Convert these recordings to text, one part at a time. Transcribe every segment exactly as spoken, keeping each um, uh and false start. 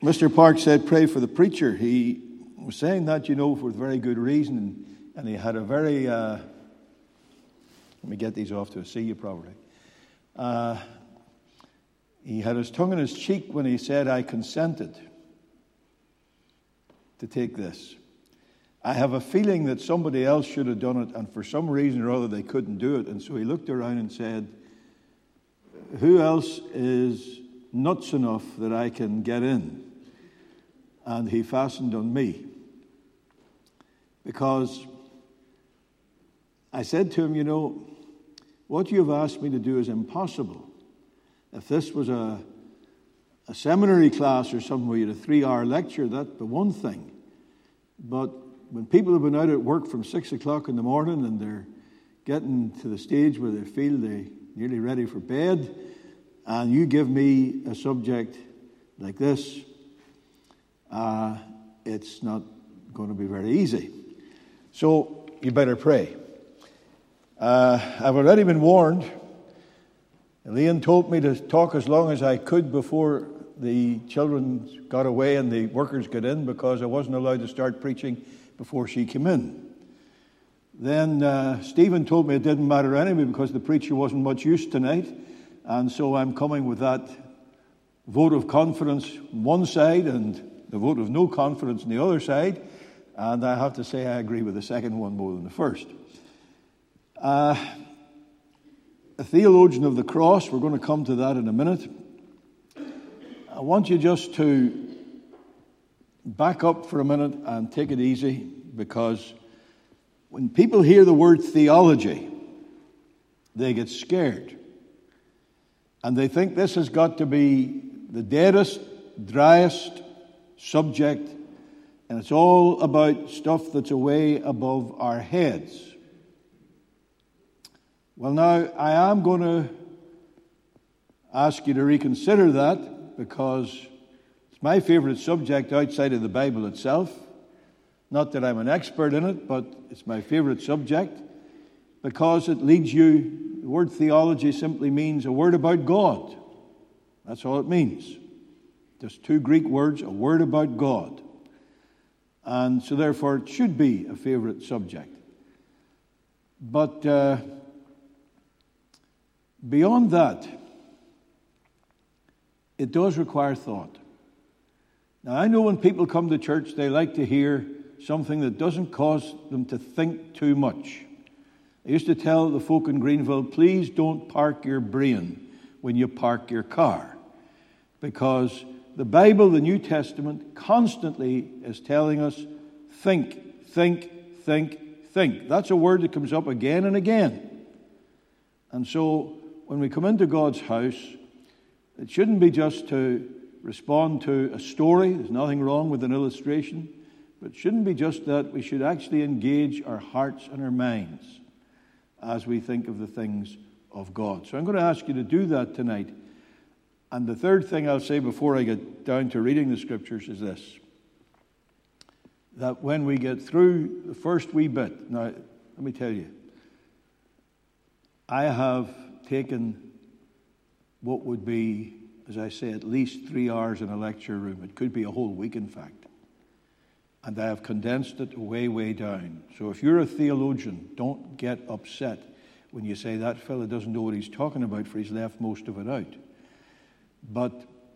Mister Park said, pray for the preacher. He was saying that, you know, for very good reason. And he had a very, uh, let me get these off to see you properly. Uh, he had his tongue in his cheek when he said, I consented to take this. I have a feeling that somebody else should have done it, and for some reason or other they couldn't do it. And so he looked around and said, who else is nuts enough that I can get in? And he fastened on me. Because I said to him, you know, what you've asked me to do is impossible. If this was a, a seminary class or something where you had a three-hour lecture, that'd be one thing. But when people have been out at work from six o'clock in the morning and they're getting to the stage where they feel they're nearly ready for bed, and you give me a subject like this, uh, it's not going to be very easy. So you better pray. Uh, I've already been warned. Elaine told me to talk as long as I could before the children got away and the workers got in, because I wasn't allowed to start preaching before she came in. Then uh, Stephen told me it didn't matter anyway because the preacher wasn't much use tonight. And so I'm coming with that vote of confidence on one side and the vote of no confidence on the other side. And I have to say I agree with the second one more than the first. Uh, a theologian of the cross, we're going to come to that in a minute. I want you just to back up for a minute and take it easy, because when people hear the word theology, they get scared. And they think this has got to be the deadest, driest subject, and it's all about stuff that's way above our heads. Well, now, I am going to ask you to reconsider that, because it's my favorite subject outside of the Bible itself. Not that I'm an expert in it, but it's my favorite subject because it leads you, the word theology simply means a word about God. That's all it means. Just two Greek words, a word about God. And so therefore it should be a favorite subject. But uh, beyond that, it does require thought. Now, I know when people come to church, they like to hear something that doesn't cause them to think too much. I used to tell the folk in Greenville, please don't park your brain when you park your car. Because the Bible, the New Testament, constantly is telling us, think, think, think, think. That's a word that comes up again and again. And so, when we come into God's house, it shouldn't be just to respond to a story. There's nothing wrong with an illustration. But it shouldn't be just that. We should actually engage our hearts and our minds as we think of the things of God. So I'm going to ask you to do that tonight. And the third thing I'll say before I get down to reading the Scriptures is this. That when we get through the first wee bit, now let me tell you, I have taken what would be, as I say, at least three hours in a lecture room. It could be a whole week, in fact. And I have condensed it way, way down. So if you're a theologian, don't get upset when you say that fella doesn't know what he's talking about, for he's left most of it out. But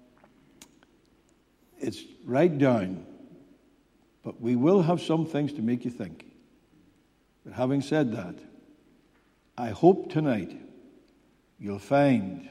it's right down. But we will have some things to make you think. But having said that, I hope tonight you'll find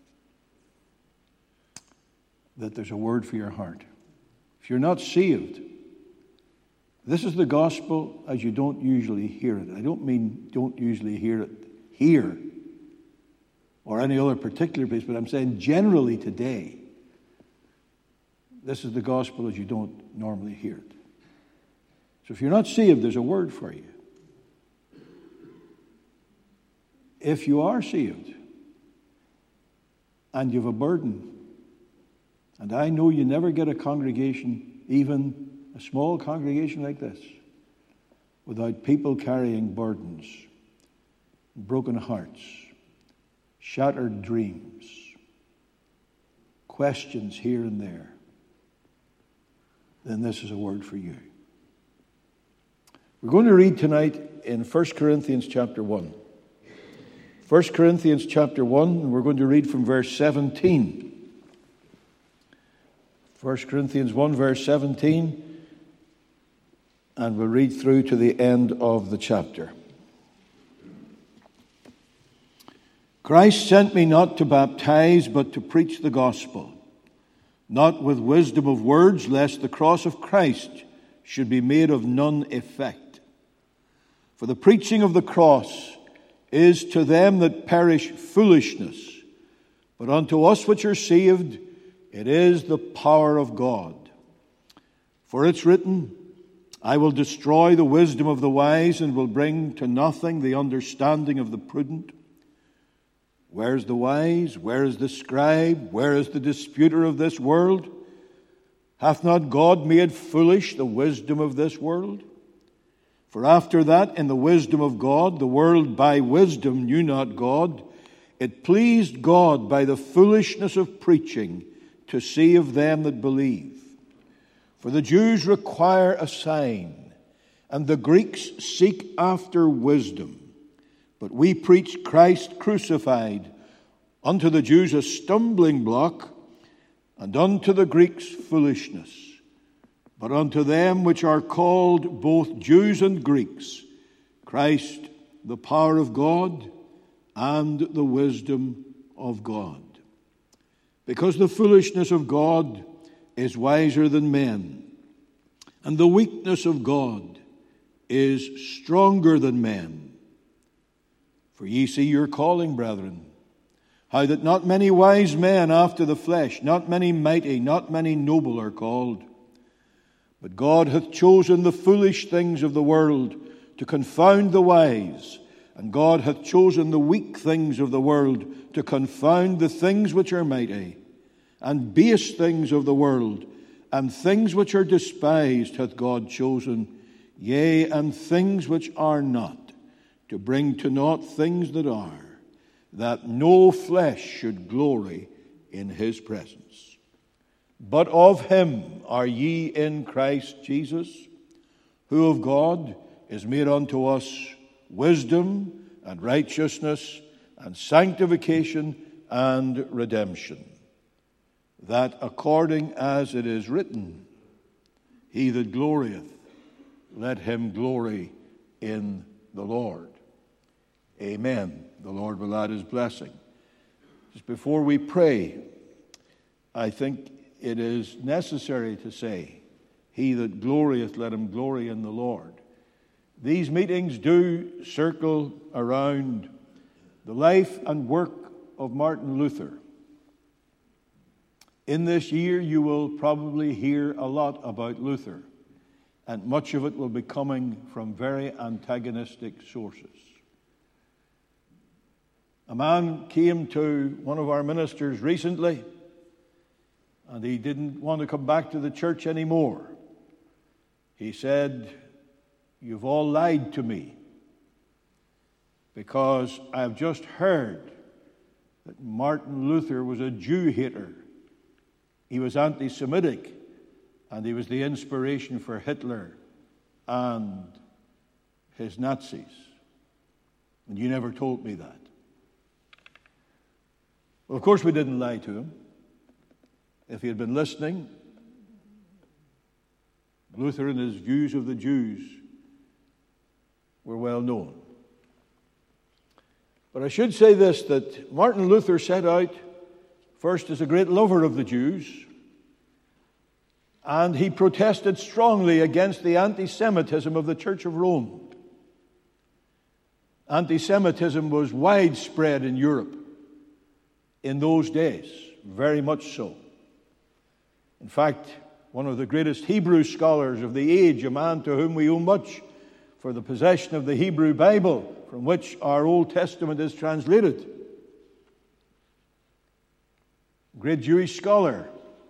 that there's a word for your heart. If you're not saved, this is the gospel as you don't usually hear it. I don't mean don't usually hear it here or any other particular place, but I'm saying generally today, this is the gospel as you don't normally hear it. So if you're not saved, there's a word for you. If you are saved and you have a burden, and I know you never get a congregation, even a small congregation like this, without people carrying burdens, broken hearts, shattered dreams, questions here and there. then this is a word for you. We're going to read tonight in First Corinthians chapter one. First Corinthians chapter one, and we're going to read from verse seventeen. First Corinthians one, verse seventeen, and we'll read through to the end of the chapter. Christ sent me not to baptize, but to preach the gospel, not with wisdom of words, lest the cross of Christ should be made of none effect. For the preaching of the cross is to them that perish foolishness, but unto us which are saved it is the power of God. For it's written, I will destroy the wisdom of the wise, and will bring to nothing the understanding of the prudent. Where is the wise? Where is the scribe? Where is the disputer of this world? Hath not God made foolish the wisdom of this world? For after that, in the wisdom of God, the world by wisdom knew not God. It pleased God by the foolishness of preaching to save them that believe. For the Jews require a sign, and the Greeks seek after wisdom. But we preach Christ crucified, unto the Jews a stumbling block, and unto the Greeks foolishness. But unto them which are called, both Jews and Greeks, Christ the power of God and the wisdom of God. Because the foolishness of God is wiser than men, and the weakness of God is stronger than men. For ye see your calling, brethren, how that not many wise men after the flesh, not many mighty, not many noble are called. But God hath chosen the foolish things of the world to confound the wise, and God hath chosen the weak things of the world to confound the things which are mighty, and base things of the world, and things which are despised hath God chosen, yea, and things which are not, to bring to naught things that are, that no flesh should glory in his presence. But of him are ye in Christ Jesus, who of God is made unto us wisdom and righteousness and sanctification and redemption, that according as it is written, he that glorieth, let him glory in the Lord. Amen. The Lord will add his blessing. Just before we pray, I think it is necessary to say, he that glorieth, let him glory in the Lord. These meetings do circle around the life and work of Martin Luther. In this year, you will probably hear a lot about Luther, and much of it will be coming from very antagonistic sources. A man came to one of our ministers recently, and he didn't want to come back to the church anymore. He said, you've all lied to me, because I've just heard that Martin Luther was a Jew hater. He was anti-Semitic, and he was the inspiration for Hitler and his Nazis. And you never told me that. Well, of course we didn't lie to him. If he had been listening, Luther and his views of the Jews were well known. But I should say this, that Martin Luther set out first as a great lover of the Jews, and he protested strongly against the anti-Semitism of the Church of Rome. Anti-Semitism was widespread in Europe in those days, very much so. In fact, one of the greatest Hebrew scholars of the age, a man to whom we owe much for the possession of the Hebrew Bible, from which our Old Testament is translated, great Jewish scholar,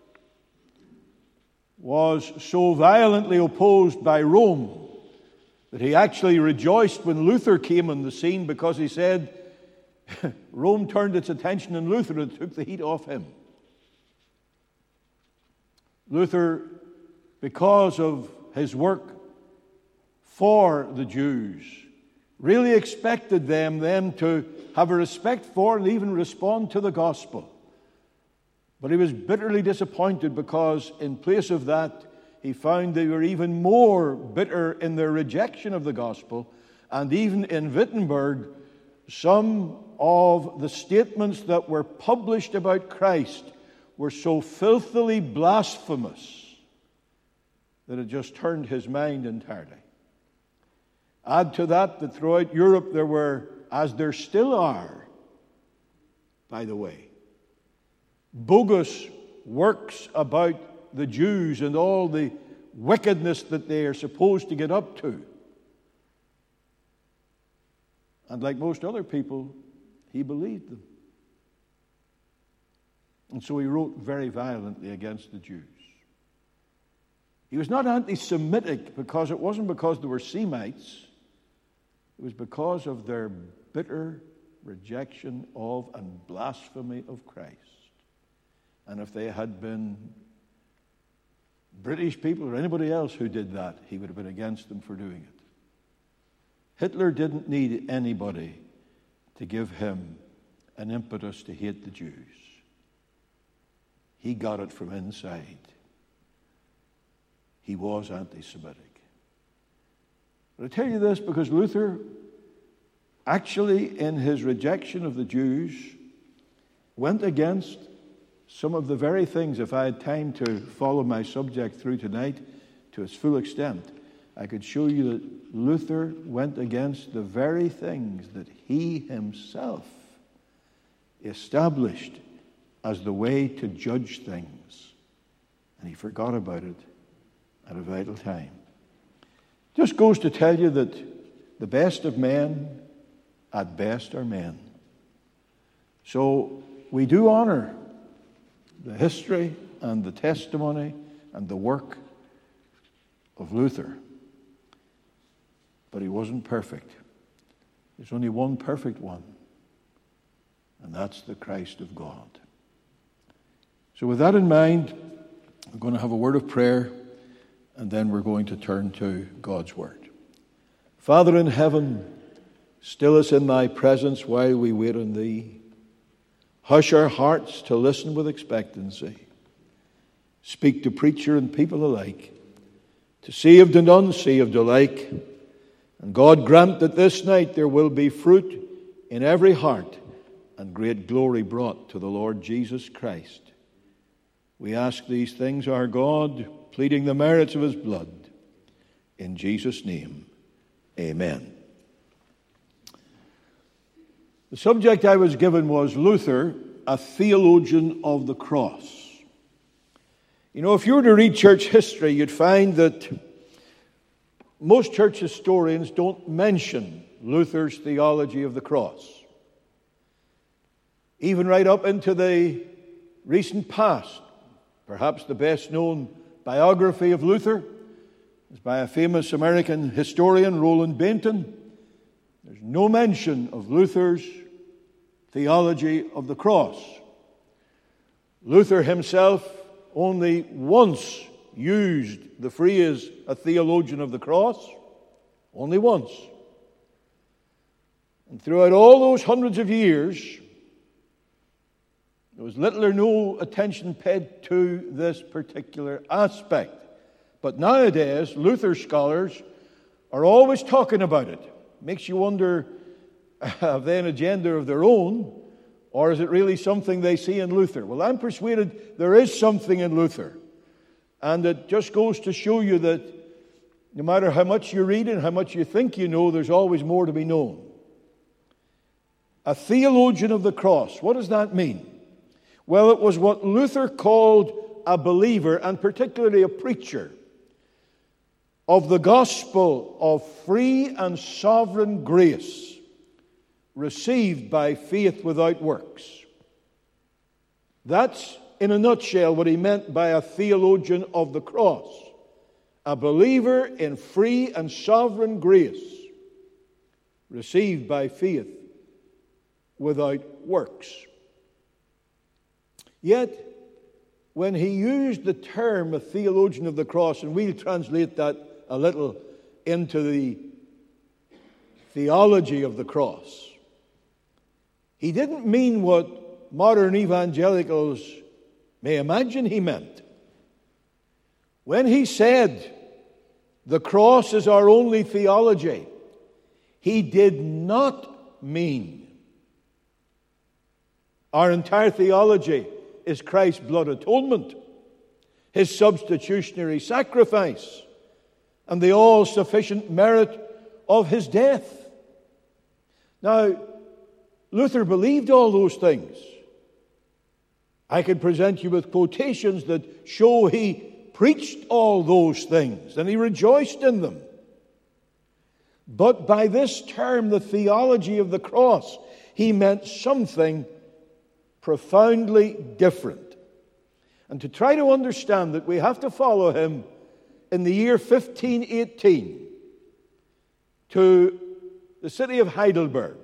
was so violently opposed by Rome that he actually rejoiced when Luther came on the scene, because he said Rome turned its attention on Luther and took the heat off him. Luther because of his work for the Jews, really expected them then to have a respect for and even respond to the gospel. But he was bitterly disappointed because in place of that, he found they were even more bitter in their rejection of the gospel. And even in Wittenberg, some of the statements that were published about Christ were so filthily blasphemous that it just turned his mind entirely. Add to that that throughout Europe there were, as there still are, by the way, bogus works about the Jews and all the wickedness that they are supposed to get up to. And like most other people, he believed them. And so he wrote very violently against the Jews. He was not anti-Semitic because it wasn't because they were Semites. It was because of their bitter rejection of and blasphemy of Christ. And if they had been British people or anybody else who did that, he would have been against them for doing it. Hitler didn't need anybody to give him an impetus to hate the Jews. He got it from inside. He was anti-Semitic. But I tell you this because Luther, actually in his rejection of the Jews, went against some of the very things, if I had time to follow my subject through tonight to its full extent, I could show you that Luther went against the very things that he himself established as the way to judge things. And he forgot about it at a vital time. Just goes to tell you that the best of men at best are men. So we do honor the history and the testimony and the work of Luther. But he wasn't perfect. There's only one perfect one, and that's the Christ of God. So with that in mind, we're going to have a word of prayer, and then we're going to turn to God's word. Father in heaven, still us in thy presence while we wait on thee. Hush our hearts to listen with expectancy. Speak to preacher and people alike, to saved and unsaved alike. And God grant that this night there will be fruit in every heart and great glory brought to the Lord Jesus Christ. We ask these things, our God, pleading the merits of his blood. In Jesus' name, amen. The subject I was given was Luther, a theologian of the cross. You know, if you were to read church history, you'd find that most church historians don't mention Luther's theology of the cross. Even right up into the recent past, perhaps the best known biography of Luther is by a famous American historian, Roland Bainton. There's no mention of Luther's theology of the cross. Luther himself only once used the phrase a theologian of the cross, only once. And throughout all those hundreds of years, there was little or no attention paid to this particular aspect. But nowadays, Luther scholars are always talking about it. Makes you wonder, have they an agenda of their own, or is it really something they see in Luther? Well, I'm persuaded there is something in Luther. And it just goes to show you that no matter how much you read and how much you think you know, there's always more to be known. A theologian of the cross. What does that mean? Well, it was what Luther called a believer, and particularly a preacher, of the gospel of free and sovereign grace received by faith without works. That's, in a nutshell, what he meant by a theologian of the cross. A believer in free and sovereign grace received by faith without works. Yet, when he used the term a theologian of the cross, and we'll translate that a little into the theology of the cross, he didn't mean what modern evangelicals may imagine he meant. When he said the cross is our only theology, he did not mean our entire theology is Christ's blood atonement, his substitutionary sacrifice, and the all-sufficient merit of his death. Now, Luther believed all those things. I could present you with quotations that show he preached all those things and he rejoiced in them. But by this term, the theology of the cross, he meant something profoundly different. And to try to understand that, we have to follow him in the year fifteen eighteen to the city of Heidelberg.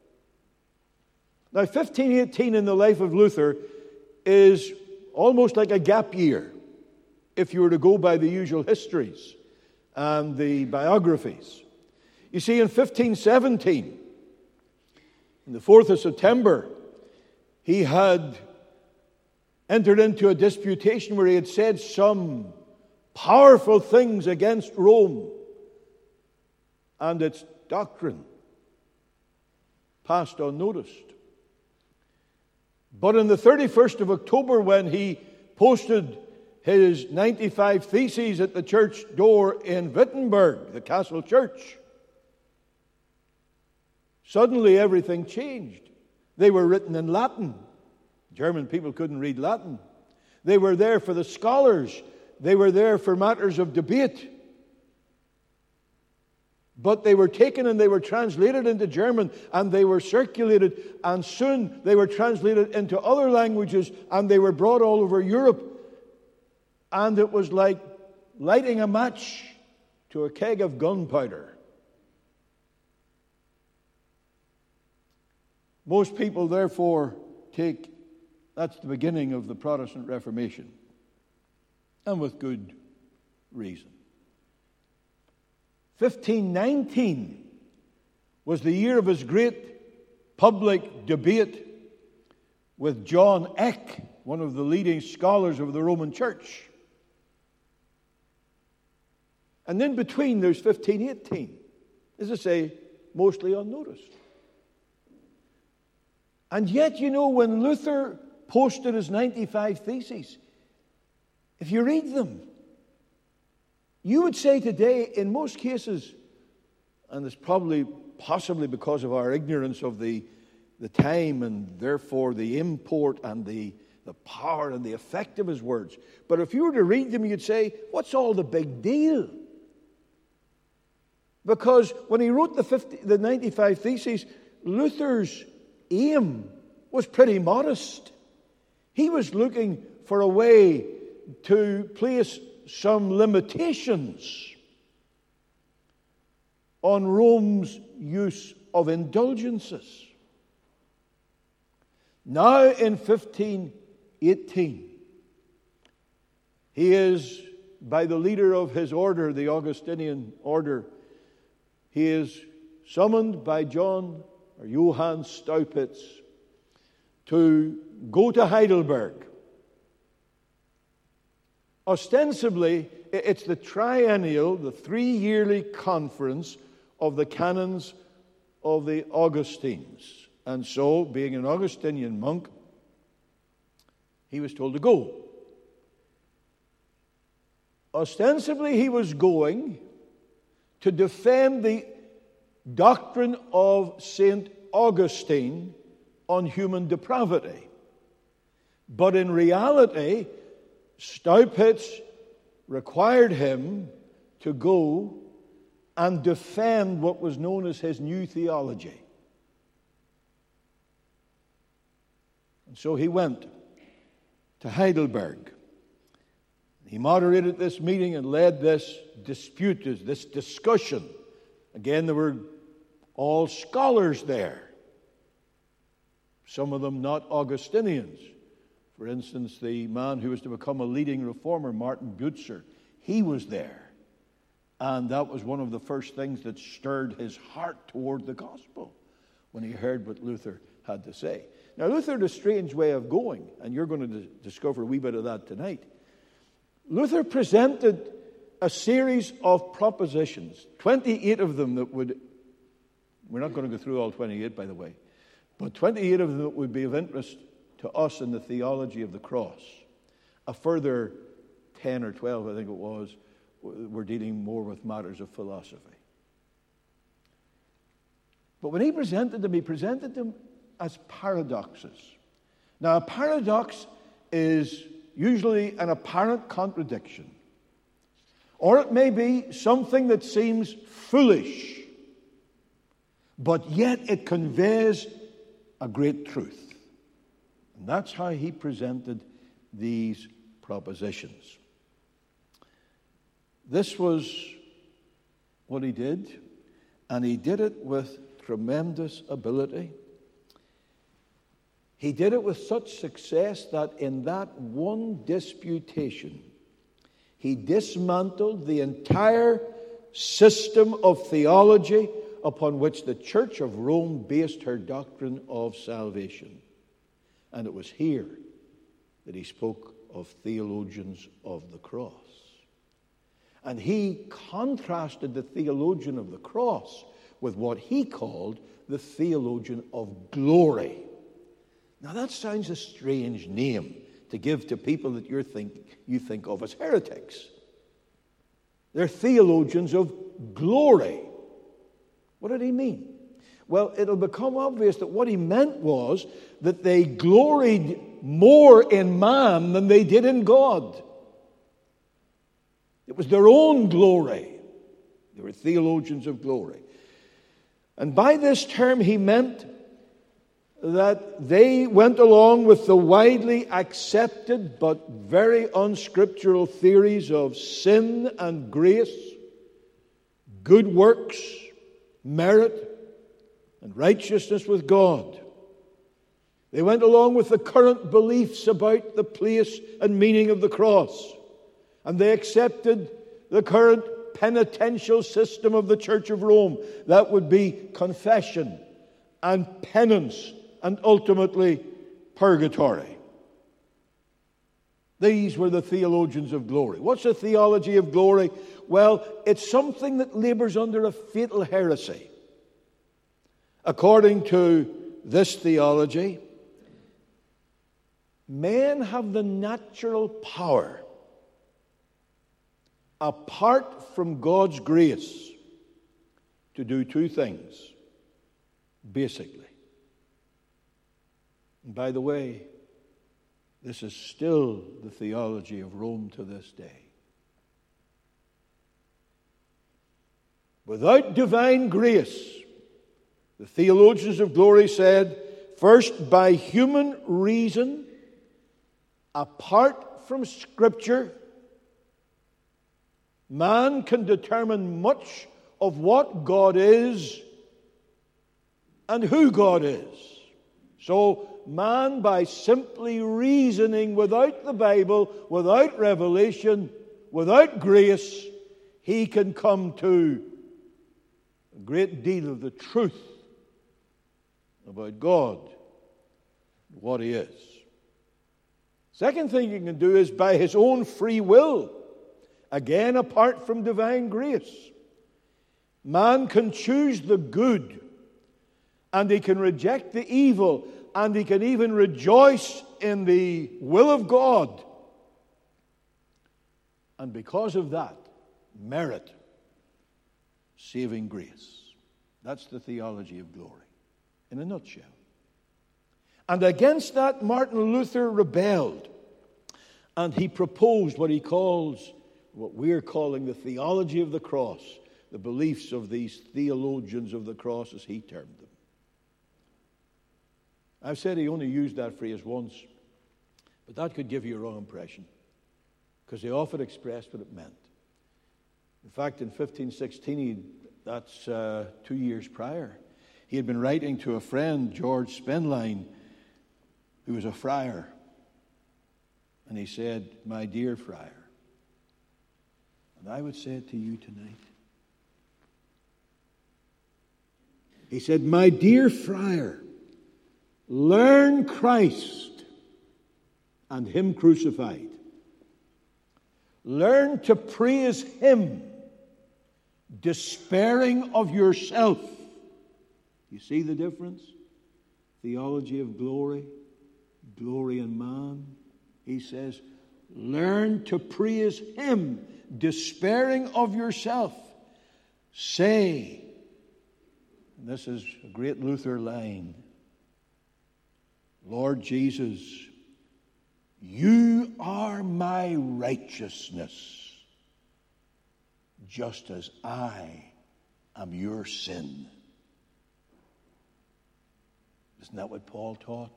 Now, fifteen eighteen in the life of Luther is almost like a gap year, if you were to go by the usual histories and the biographies. You see, in fifteen seventeen, on the fourth of September, he had entered into a disputation where he had said some powerful things against Rome and its doctrine, passed unnoticed. But on the thirty-first of October, when he posted his ninety-five Theses at the church door in Wittenberg, the castle church, suddenly everything changed. They were written in Latin. German people couldn't read Latin. They were there for the scholars. They were there for matters of debate. But they were taken and they were translated into German, and they were circulated, and soon they were translated into other languages, and they were brought all over Europe. And it was like lighting a match to a keg of gunpowder. Most people, therefore, take that's the beginning of the Protestant Reformation, and with good reason. fifteen nineteen was the year of his great public debate with John Eck, one of the leading scholars of the Roman Church. And in between, there's fifteen eighteen, as I say, mostly unnoticed. And yet, you know, when Luther posted his ninety-five Theses, if you read them, you would say today, in most cases, and it's probably possibly because of our ignorance of the, the time and therefore the import and the, the power and the effect of his words, but if you were to read them, you'd say, what's all the big deal? Because when he wrote the, fifty, the ninety-five Theses, Luther's aim was pretty modest. He was looking for a way to place some limitations on Rome's use of indulgences. Now in fifteen eighteen, he is, by the leader of his order, the Augustinian order, he is summoned by John or Johann Staupitz to go to Heidelberg. Ostensibly, it's the triennial, the three-yearly conference of the canons of the Augustines. And so, being an Augustinian monk, he was told to go. Ostensibly, he was going to defend the doctrine of Saint Augustine on human depravity. But in reality, Staupitz required him to go and defend what was known as his new theology. And so he went to Heidelberg. He moderated this meeting and led this dispute, this discussion. Again, there were all scholars there. Some of them not Augustinians, For instance, the man who was to become a leading reformer, Martin Butzer, he was there. And that was one of the first things that stirred his heart toward the gospel when he heard what Luther had to say. Now, Luther had a strange way of going, and you're going to discover a wee bit of that tonight. Luther presented a series of propositions, twenty-eight of them that would, we're not going to go through all twenty-eight, by the way, but twenty-eight of them that would be of interest to us in the theology of the cross. A further ten or twelve, I think it was, were dealing more with matters of philosophy. But when he presented them, he presented them as paradoxes. Now, a paradox is usually an apparent contradiction, or it may be something that seems foolish, but yet it conveys a great truth. And that's how he presented these propositions. This was what he did, and he did it with tremendous ability. He did it with such success that in that one disputation, he dismantled the entire system of theology upon which the Church of Rome based her doctrine of salvation. And it was here that he spoke of theologians of the cross. And he contrasted the theologian of the cross with what he called the theologian of glory. Now that sounds a strange name to give to people that you think, you think of as heretics. They're theologians of glory. What did he mean? Well, it'll become obvious that what he meant was that they gloried more in man than they did in God. It was their own glory. They were theologians of glory. And by this term, he meant that they went along with the widely accepted but very unscriptural theories of sin and grace, good works, merit, and righteousness with God. They went along with the current beliefs about the place and meaning of the cross. And they accepted the current penitential system of the Church of Rome. That would be confession and penance and ultimately purgatory. These were the theologians of glory. What's a theology of glory? Well, it's something that labors under a fatal heresy. According to this theology, men have the natural power, apart from God's grace, to do two things, basically. And by the way, this is still the theology of Rome to this day. Without divine grace, the theologians of glory said, first, by human reason, apart from Scripture, man can determine much of what God is and who God is. So, man, by simply reasoning without the Bible, without revelation, without grace, he can come to a great deal of the truth about God, what He is. Second thing he can do is by his own free will, again apart from divine grace. Man can choose the good, and he can reject the evil, and he can even rejoice in the will of God. And because of that, merit saving grace. That's the theology of glory, in a nutshell. And against that, Martin Luther rebelled. And he proposed what he calls, what we're calling the theology of the cross, the beliefs of these theologians of the cross, as he termed them. I've said he only used that phrase once, but that could give you a wrong impression, because he often expressed what it meant. In fact, in fifteen sixteen, he, that's uh, two years prior, he had been writing to a friend, George Spenline, who was a friar. And he said, my dear friar, and I would say it to you tonight. He said, my dear friar, learn Christ and Him crucified. Learn to praise Him, despairing of yourself. You see the difference? Theology of glory, glory in man. He says, learn to praise Him, despairing of yourself. Say, and this is a great Luther line, Lord Jesus, you are my righteousness, just as I am your sin. Isn't that what Paul taught?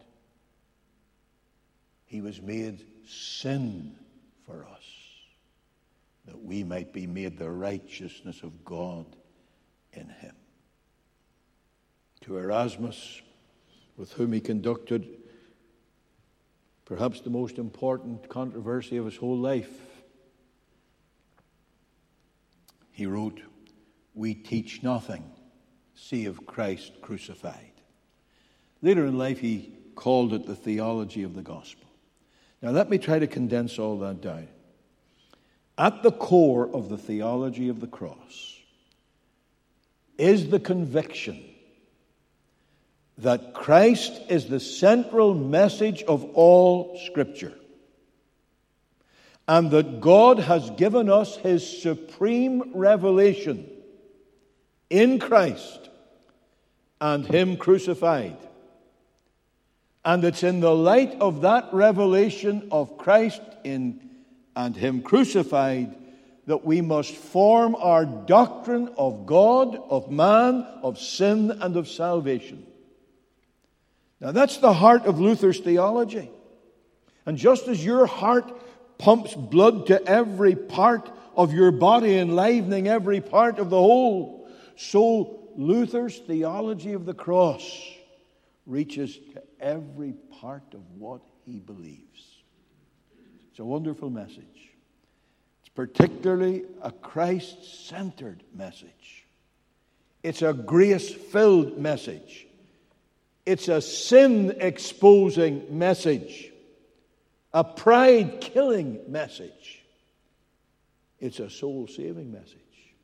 He was made sin for us, that we might be made the righteousness of God in Him. To Erasmus, with whom he conducted perhaps the most important controversy of his whole life, he wrote, we teach nothing save Christ crucified. Later in life, he called it the theology of the gospel. Now, let me try to condense all that down. At the core of the theology of the cross is the conviction that Christ is the central message of all Scripture, and that God has given us His supreme revelation in Christ and Him crucified. And it's in the light of that revelation of Christ in and Him crucified that we must form our doctrine of God, of man, of sin, and of salvation. Now that's the heart of Luther's theology. And just as your heart pumps blood to every part of your body, enlivening every part of the whole, so Luther's theology of the cross reaches to every part of what he believes. It's a wonderful message. It's particularly a Christ-centered message. It's a grace-filled message. It's a sin-exposing message. A pride-killing message. It's a soul-saving message.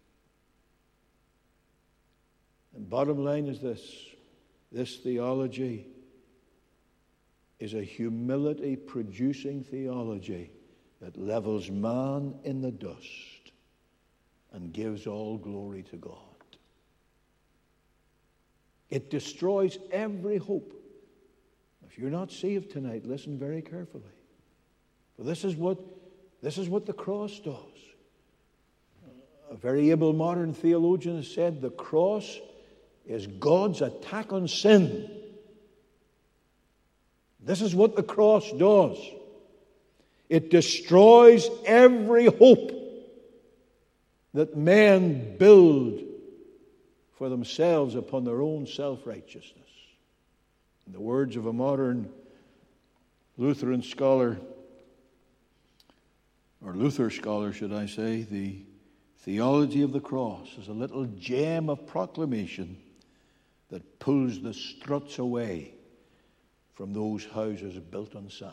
And bottom line is this. This theology is a humility-producing theology that levels man in the dust and gives all glory to God. It destroys every hope. If you're not saved tonight, listen very carefully. For this is what, this is what the cross does. A very able modern theologian has said the cross is God's attack on sin. This is what the cross does. It destroys every hope that men build for themselves upon their own self-righteousness. In the words of a modern Lutheran scholar, or Luther scholar, should I say, the theology of the cross is a little gem of proclamation that pulls the struts away from those houses built on sand.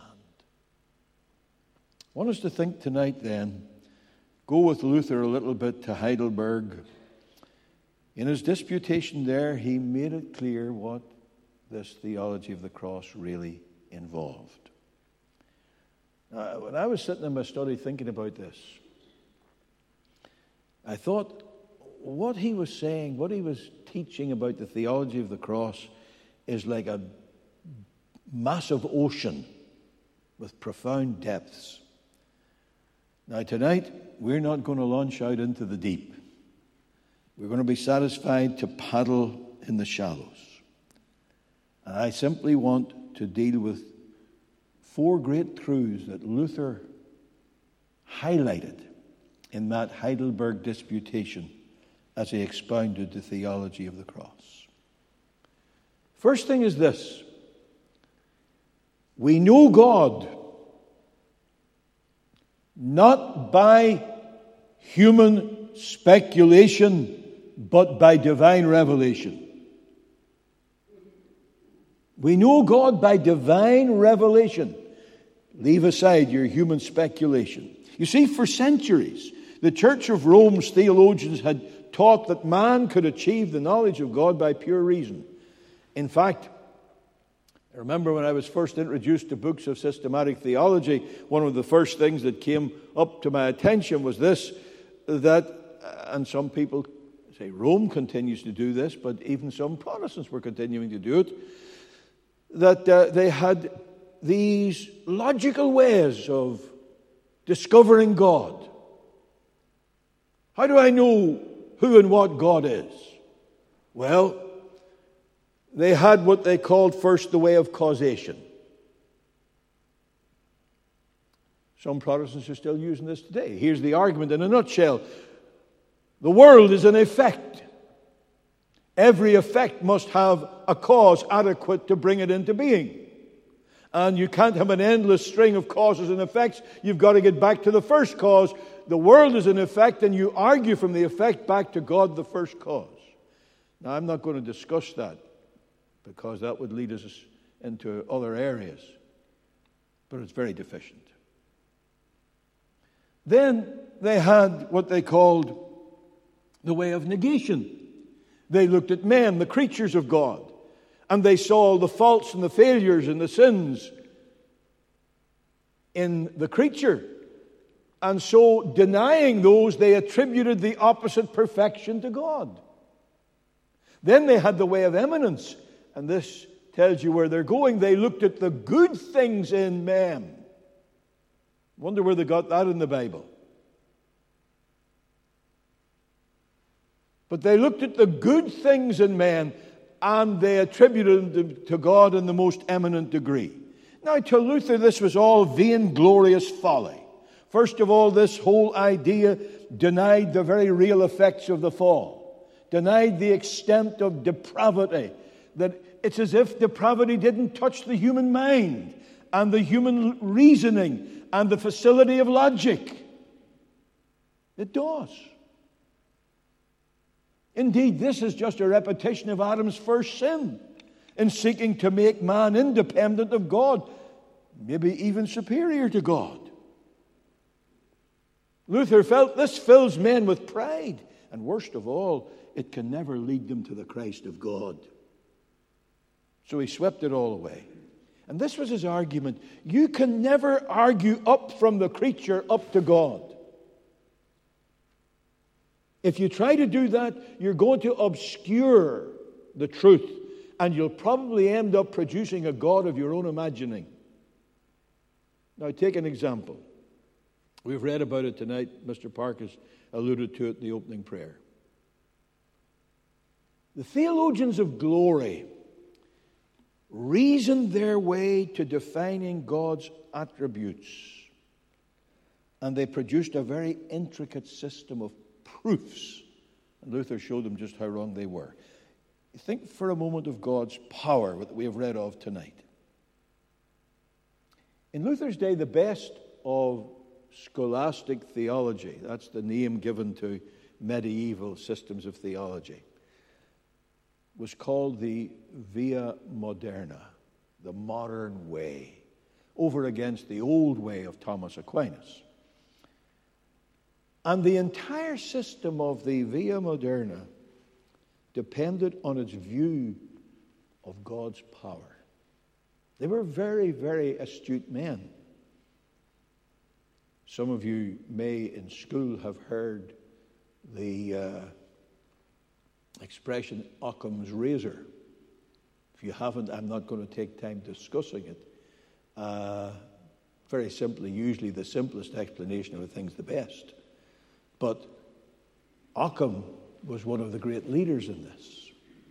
I want us to think tonight then, go with Luther a little bit to Heidelberg. In his disputation there, he made it clear what this theology of the cross really involved. Now, when I was sitting in my study thinking about this, I thought what he was saying, what he was teaching about the theology of the cross is like a massive ocean with profound depths. Now tonight, we're not going to launch out into the deep. We're going to be satisfied to paddle in the shallows. And I simply want to deal with four great truths that Luther highlighted in that Heidelberg disputation as he expounded the theology of the cross. First thing is this. We know God not by human speculation, but by divine revelation. We know God by divine revelation. Leave aside your human speculation. You see, for centuries, the Church of Rome's theologians had taught that man could achieve the knowledge of God by pure reason. In fact, I remember when I was first introduced to books of systematic theology, one of the first things that came up to my attention was this, that, and some people say Rome continues to do this, but even some Protestants were continuing to do it, that uh, they had these logical ways of discovering God. How do I know who and what God is? Well, they had what they called first the way of causation. Some Protestants are still using this today. Here's the argument in a nutshell. The world is an effect. Every effect must have a cause adequate to bring it into being. And you can't have an endless string of causes and effects. You've got to get back to the first cause. The world is an effect, and you argue from the effect back to God, the first cause. Now, I'm not going to discuss that, because that would lead us into other areas. But it's very deficient. Then they had what they called the way of negation. They looked at men, the creatures of God, and they saw the faults and the failures and the sins in the creature. And so, denying those, they attributed the opposite perfection to God. Then they had the way of eminence. And this tells you where they're going. They looked at the good things in men. Wonder where they got that in the Bible. But they looked at the good things in men, and they attributed them to God in the most eminent degree. Now, to Luther, this was all vainglorious folly. First of all, this whole idea denied the very real effects of the fall, denied the extent of depravity, that it's as if depravity didn't touch the human mind and the human reasoning and the facility of logic. It does. Indeed, this is just a repetition of Adam's first sin in seeking to make man independent of God, maybe even superior to God. Luther felt this fills men with pride, and worst of all, it can never lead them to the Christ of God. So he swept it all away. And this was his argument. You can never argue up from the creature up to God. If you try to do that, you're going to obscure the truth, and you'll probably end up producing a God of your own imagining. Now, take an example. We've read about it tonight. Mister Park has alluded to it in the opening prayer. The theologians of glory reasoned their way to defining God's attributes, and they produced a very intricate system of proofs. And Luther showed them just how wrong they were. Think for a moment of God's power that we have read of tonight. In Luther's day, the best of scholastic theology, that's the name given to medieval systems of theology, was called the Via Moderna, the modern way, over against the old way of Thomas Aquinas. And the entire system of the Via Moderna depended on its view of God's power. They were very, very astute men. Some of you may in school have heard the uh, expression Occam's razor. If you haven't, I'm not going to take time discussing it. Uh, very simply, usually the simplest explanation of a thing's the best. But Occam was one of the great leaders in this.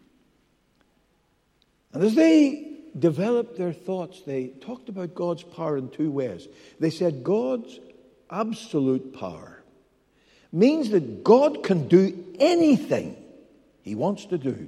And as they developed their thoughts, they talked about God's power in two ways. They said God's absolute power means that God can do anything he wants to do.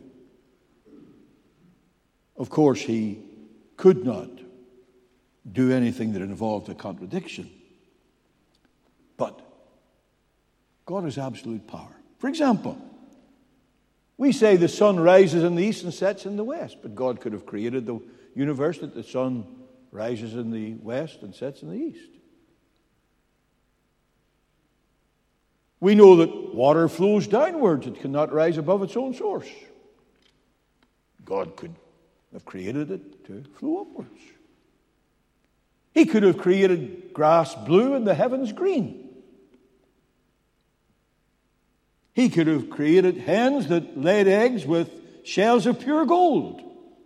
Of course, he could not do anything that involved a contradiction. But God has absolute power. For example, we say the sun rises in the east and sets in the west, but God could have created the universe that the sun rises in the west and sets in the east. We know that water flows downwards. It cannot rise above its own source. God could have created it to flow upwards. He could have created grass blue and the heavens green. He could have created hens that laid eggs with shells of pure gold.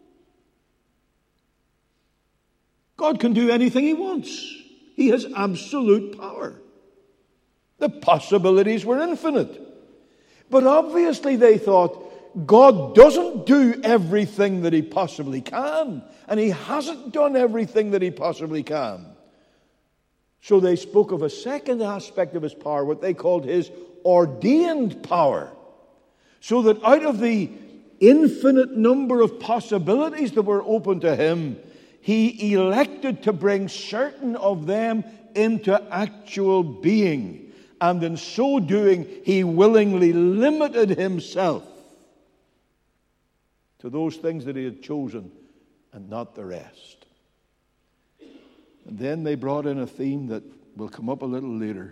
God can do anything He wants. He has absolute power. The possibilities were infinite. But obviously they thought, God doesn't do everything that He possibly can. And He hasn't done everything that He possibly can. So they spoke of a second aspect of His power, what they called His ordained power. So that out of the infinite number of possibilities that were open to Him, He elected to bring certain of them into actual being. And in so doing, He willingly limited Himself to those things that He had chosen and not the rest. And then they brought in a theme that will come up a little later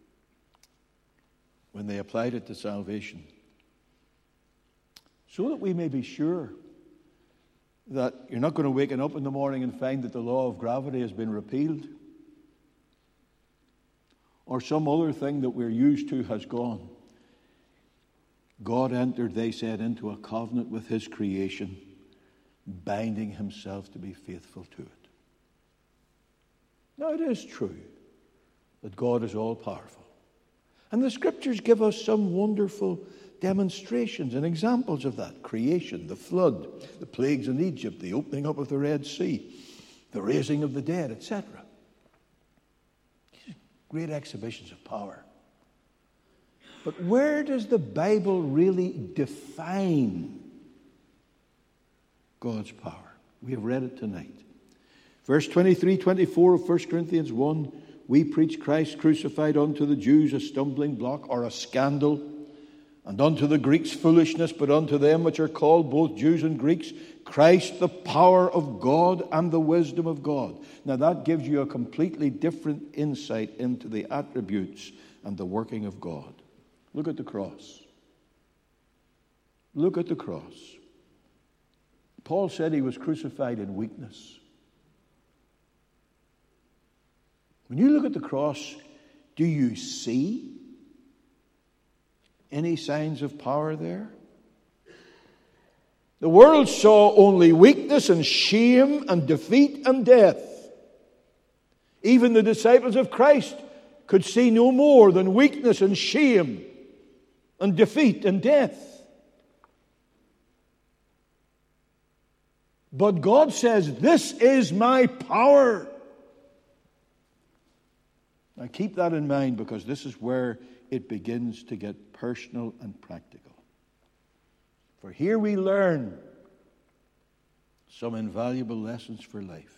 when they applied it to salvation. So that we may be sure that you're not going to wake up in the morning and find that the law of gravity has been repealed, or some other thing that we're used to has gone. God entered, they said, into a covenant with His creation, binding Himself to be faithful to it. Now, it is true that God is all-powerful. And the Scriptures give us some wonderful demonstrations and examples of that. Creation, the flood, the plagues in Egypt, the opening up of the Red Sea, the raising of the dead, et cetera. Great exhibitions of power. But where does the Bible really define God's power? We have read it tonight. Verse twenty-three, twenty-four of First Corinthians one, we preach Christ crucified unto the Jews a stumbling block or a scandal, and unto the Greeks foolishness, but unto them which are called both Jews and Greeks, Christ the power of God and the wisdom of God. Now that gives you a completely different insight into the attributes and the working of God. Look at the cross. Look at the cross. Paul said he was crucified in weakness. When you look at the cross, do you see any signs of power there? The world saw only weakness and shame and defeat and death. Even the disciples of Christ could see no more than weakness and shame and defeat and death. But God says, this is my power. Now keep that in mind, because this is where it begins to get personal and practical. For here we learn some invaluable lessons for life.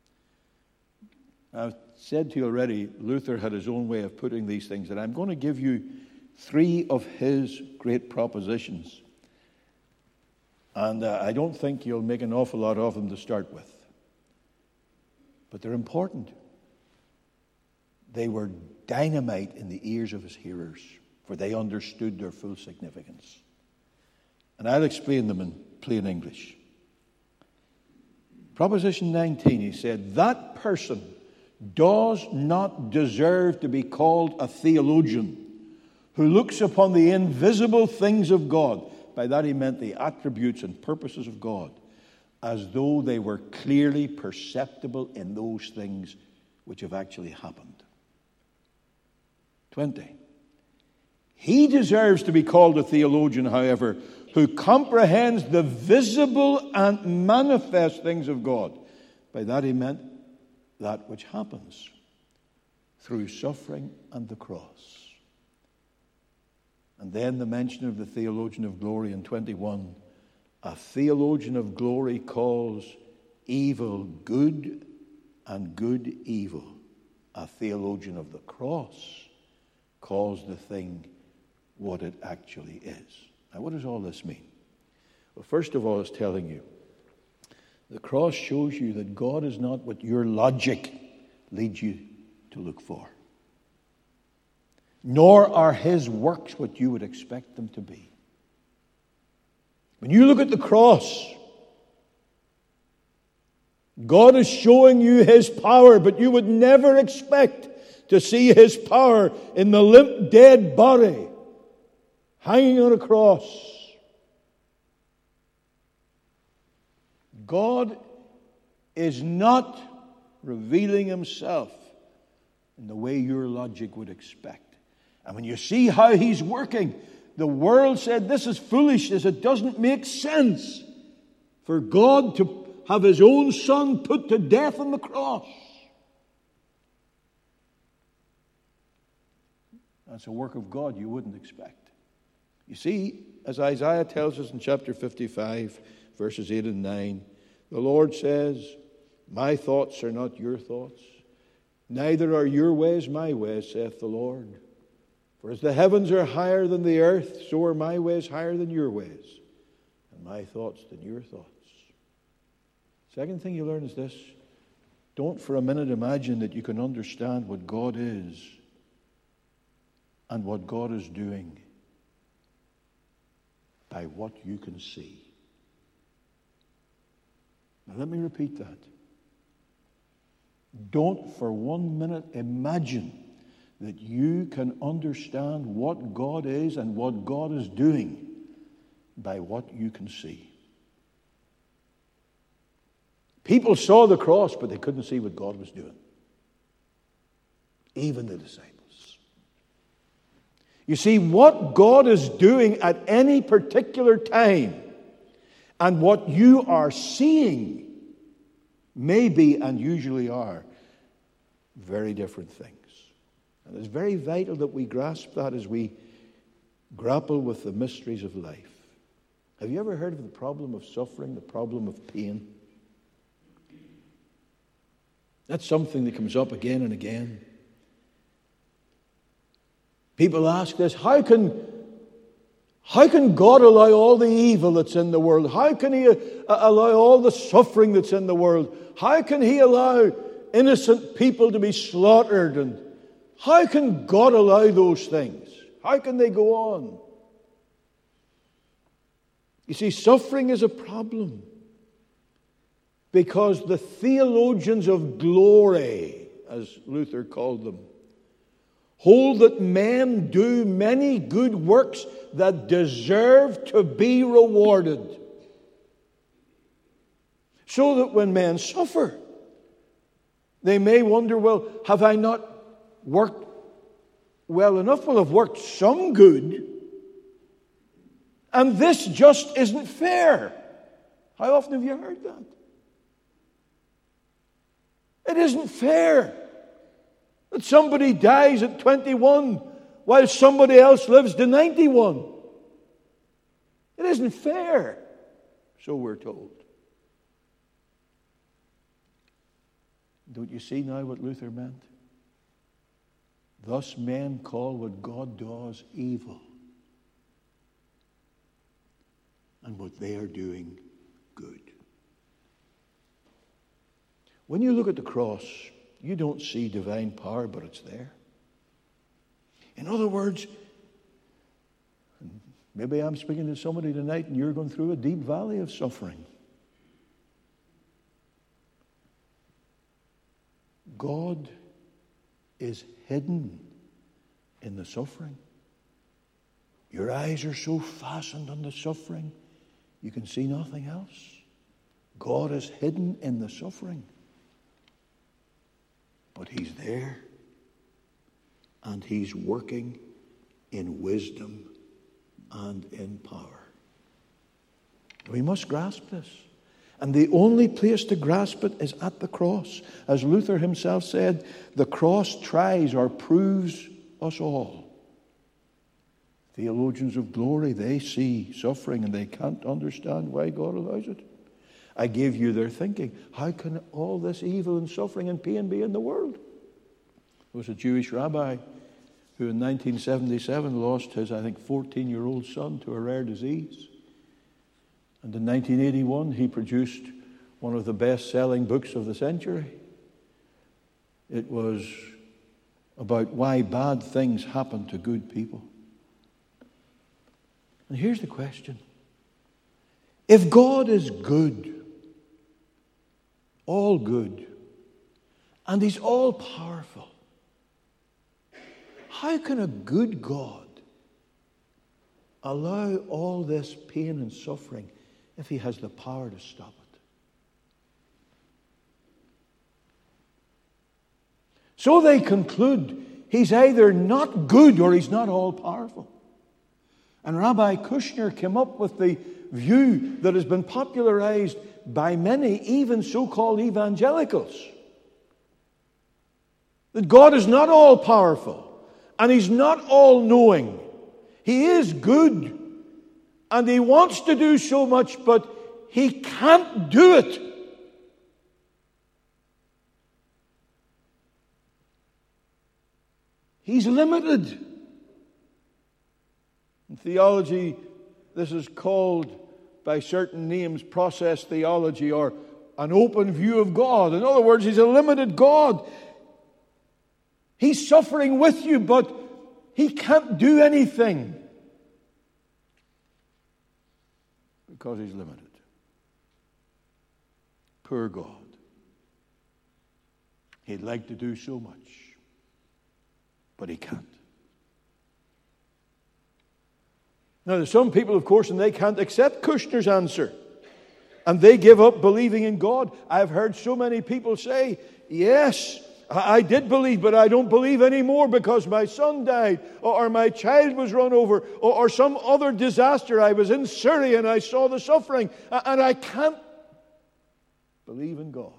I've said to you already, Luther had his own way of putting these things, and I'm going to give you three of his great propositions. And uh, I don't think you'll make an awful lot of them to start with. But they're important. They were dynamite in the ears of his hearers, for they understood their full significance. And I'll explain them in plain English. Proposition nineteen, he said, that person does not deserve to be called a theologian who looks upon the invisible things of God. By that he meant the attributes and purposes of God, as though they were clearly perceptible in those things which have actually happened. twenty. He deserves to be called a theologian, however, who comprehends the visible and manifest things of God. By that he meant that which happens through suffering and the cross. And then the mention of the theologian of glory in twenty-one. A theologian of glory calls evil good and good evil. A theologian of the cross calls the thing what it actually is. Now, what does all this mean? Well, first of all, it's telling you the cross shows you that God is not what your logic leads you to look for, nor are his works what you would expect them to be. When you look at the cross, God is showing you his power, but you would never expect to see his power in the limp, dead body hanging on a cross. God is not revealing himself in the way your logic would expect. And when you see how he's working, the world said this is foolishness. It doesn't make sense for God to have his own son put to death on the cross. That's a work of God you wouldn't expect. You see, as Isaiah tells us in chapter fifty-five, verses eight and nine, the Lord says, my thoughts are not your thoughts, neither are your ways my ways, saith the Lord. For as the heavens are higher than the earth, so are my ways higher than your ways, and my thoughts than your thoughts. Second thing you learn is this: don't for a minute imagine that you can understand what God is and what God is doing by what you can see. Now let me repeat that. Don't for one minute imagine that you can understand what God is and what God is doing by what you can see. People saw the cross, but they couldn't see what God was doing. Even the disciples. You see, what God is doing at any particular time and what you are seeing may be, and usually are, very different things. And it's very vital that we grasp that as we grapple with the mysteries of life. Have you ever heard of the problem of suffering, the problem of pain? That's something that comes up again and again. People ask this, how can, how can God allow all the evil that's in the world? How can he uh, allow all the suffering that's in the world? How can he allow innocent people to be slaughtered? And how can God allow those things? How can they go on? You see, suffering is a problem because the theologians of glory, as Luther called them, hold that men do many good works that deserve to be rewarded. So that when men suffer, they may wonder, well, have I not worked well enough? Well, I've worked some good. And this just isn't fair. How often have you heard that? It isn't fair that somebody dies at twenty-one while somebody else lives to ninety-one. It isn't fair, so we're told. Don't you see now what Luther meant? Thus men call what God does evil, and what they are doing good. When you look at the cross, you don't see divine power, but it's there. In other words, maybe I'm speaking to somebody tonight and you're going through a deep valley of suffering. God is hidden in the suffering. Your eyes are so fastened on the suffering, you can see nothing else. God is hidden in the suffering. But he's there, and he's working in wisdom and in power. We must grasp this. And the only place to grasp it is at the cross. As Luther himself said, the cross tries or proves us all. Theologians of glory, they see suffering and they can't understand why God allows it. I gave you their thinking. How can all this evil and suffering and pain be in the world? There was a Jewish rabbi who in nineteen seventy-seven lost his, I think, fourteen-year-old son to a rare disease. And in nineteen eighty-one, he produced one of the best-selling books of the century. It was about why bad things happen to good people. And here's the question. If God is good, all good, and He's all-powerful, how can a good God allow all this pain and suffering if He has the power to stop it? So they conclude He's either not good or He's not all-powerful. And Rabbi Kushner came up with the view that has been popularized by many, even so-called evangelicals, that God is not all-powerful and He's not all-knowing. He is good and He wants to do so much, but He can't do it. He's limited. In theology, this is called by certain names process theology, or an open view of God. In other words, He's a limited God. He's suffering with you, but He can't do anything because He's limited. Poor God. He'd like to do so much, but He can't. Now, there's some people, of course, and they can't accept Kushner's answer. And they give up believing in God. I've heard so many people say, yes, I did believe, but I don't believe anymore because my son died, or my child was run over, or some other disaster. I was in Syria and I saw the suffering, and I can't believe in God.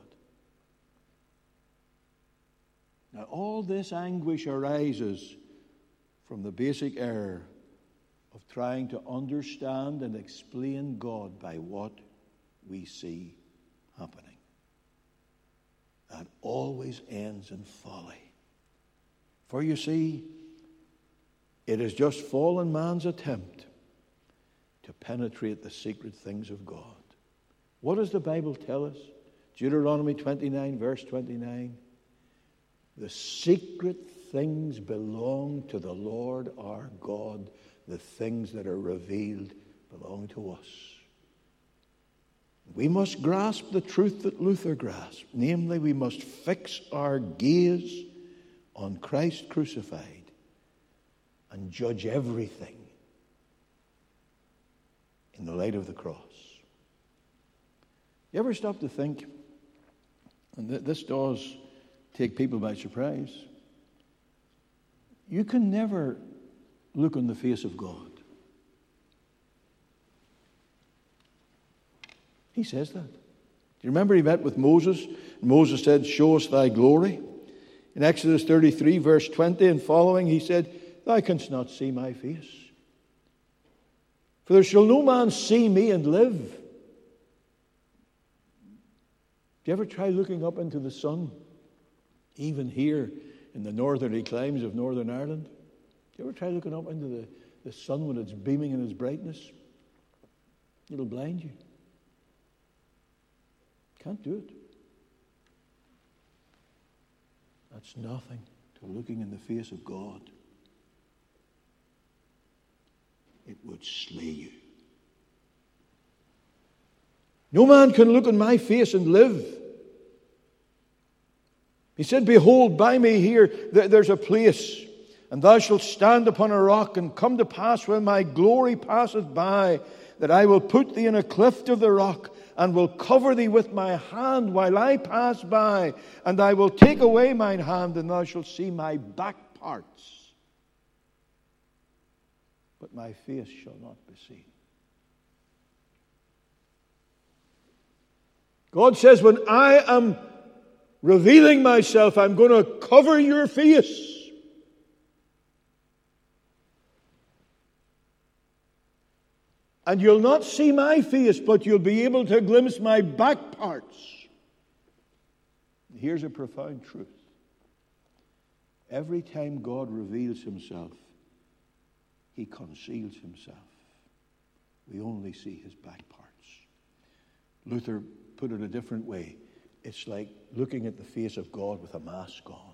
Now, all this anguish arises from the basic error of trying to understand and explain God by what we see happening. That always ends in folly. For you see, it is just fallen man's attempt to penetrate the secret things of God. What does the Bible tell us? Deuteronomy twenty-nine, verse twenty-nine. The secret things belong to the Lord our God. The things that are revealed belong to us. We must grasp the truth that Luther grasped. Namely, we must fix our gaze on Christ crucified and judge everything in the light of the cross. You ever stop to think, and this does take people by surprise, you can never look on the face of God. He says that. Do you remember He met with Moses? Moses said, show us thy glory. In Exodus thirty-three, verse twenty and following, He said, thou canst not see my face. For there shall no man see me and live. Do you ever try looking up into the sun? Even here in the northerly climes of Northern Ireland. Do you ever try looking up into the, the sun when it's beaming in its brightness? It'll blind you. Can't do it. That's nothing to looking in the face of God. It would slay you. No man can look on my face and live. He said, behold, by me here there's a place, and thou shalt stand upon a rock, and come to pass when my glory passeth by, that I will put thee in a cleft of the rock, and will cover thee with my hand while I pass by, and I will take away mine hand, and thou shalt see my back parts, but my face shall not be seen. God says, when I am revealing myself, I'm going to cover your face. And you'll not see my face, but you'll be able to glimpse my back parts. Here's a profound truth. Every time God reveals himself, he conceals himself. We only see his back parts. Luther put it a different way. It's like looking at the face of God with a mask on.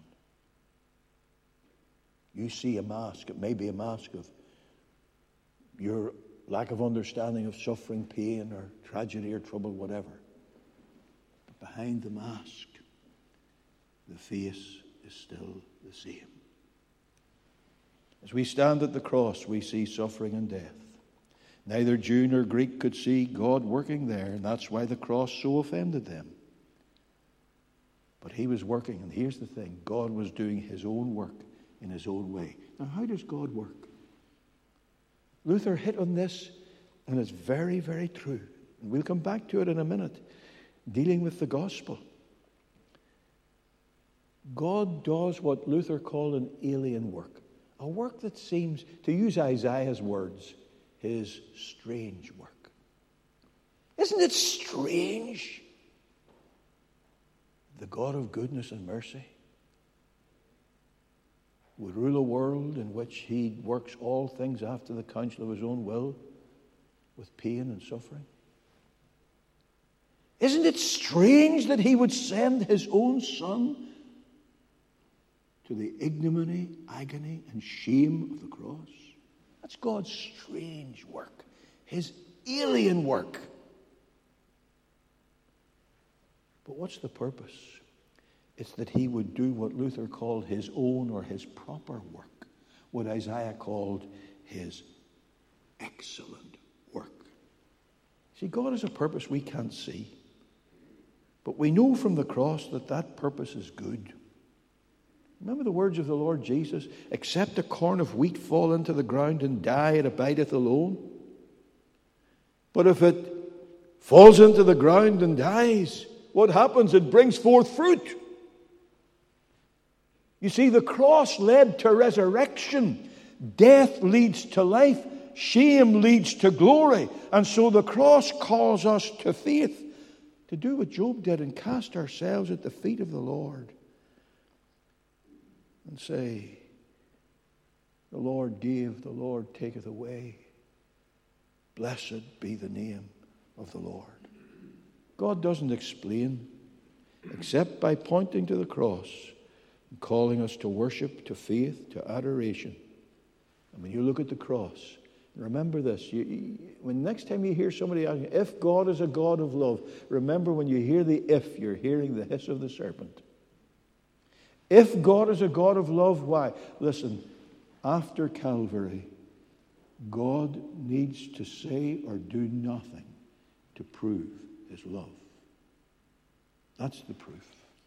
You see a mask. It may be a mask of your lack of understanding of suffering, pain, or tragedy, or trouble, whatever. But behind the mask, the face is still the same. As we stand at the cross, we see suffering and death. Neither Jew nor Greek could see God working there, and that's why the cross so offended them. But he was working, and here's the thing, God was doing his own work in his own way. Now, how does God work? Luther hit on this, and it's very, very true. And we'll come back to it in a minute, dealing with the gospel. God does what Luther called an alien work, a work that seems, to use Isaiah's words, his strange work. Isn't it strange? The God of goodness and mercy would rule a world in which he works all things after the counsel of his own will with pain and suffering. Isn't it strange that he would send his own son to the ignominy, agony, and shame of the cross? That's God's strange work, his alien work. But what's the purpose? It's that he would do what Luther called his own or his proper work, what Isaiah called his excellent work. See, God has a purpose we can't see, but we know from the cross that that purpose is good. Remember the words of the Lord Jesus, except a corn of wheat fall into the ground and die, it abideth alone. But if it falls into the ground and dies, what happens? It brings forth fruit. You see, the cross led to resurrection. Death leads to life. Shame leads to glory. And so the cross calls us to faith, to do what Job did and cast ourselves at the feet of the Lord and say, the Lord gave, the Lord taketh away. Blessed be the name of the Lord. God doesn't explain except by pointing to the cross and calling us to worship, to faith, to adoration. And when you look at the cross, remember this. You, you, when next time you hear somebody asking, if God is a God of love, remember when you hear the if, you're hearing the hiss of the serpent. If God is a God of love, why? Listen, after Calvary, God needs to say or do nothing to prove his love. That's the proof.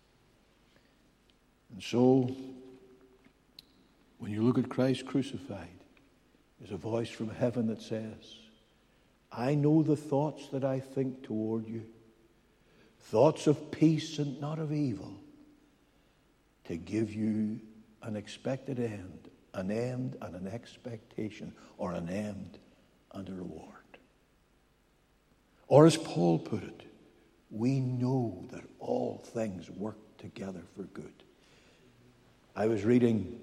And so, when you look at Christ crucified, there's a voice from heaven that says, I know the thoughts that I think toward you, thoughts of peace and not of evil, to give you an expected end, an end and an expectation, or an end and a reward. Or as Paul put it, we know that all things work together for good. I was reading,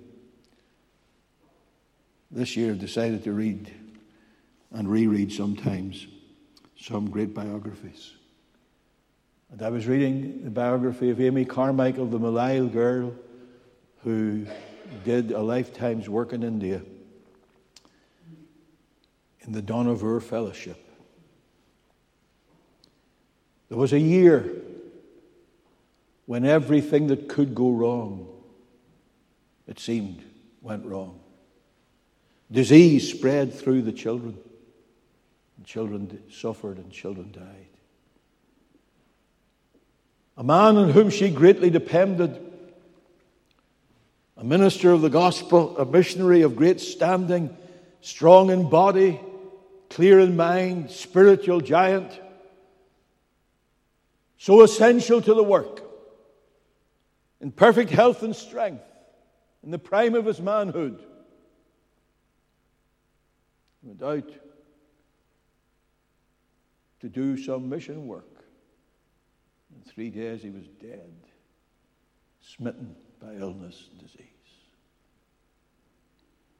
this year I've decided to read and reread sometimes some great biographies. And I was reading the biography of Amy Carmichael, the Malayan girl who did a lifetime's work in India in the Dohnavur Fellowship. There was a year when everything that could go wrong, it seemed, went wrong. Disease spread through the children. And children suffered and children died. A man on whom she greatly depended, a minister of the gospel, a missionary of great standing, strong in body, clear in mind, spiritual giant, so essential to the work, in perfect health and strength, in the prime of his manhood, went out to do some mission work. In three days he was dead, smitten by illness and disease.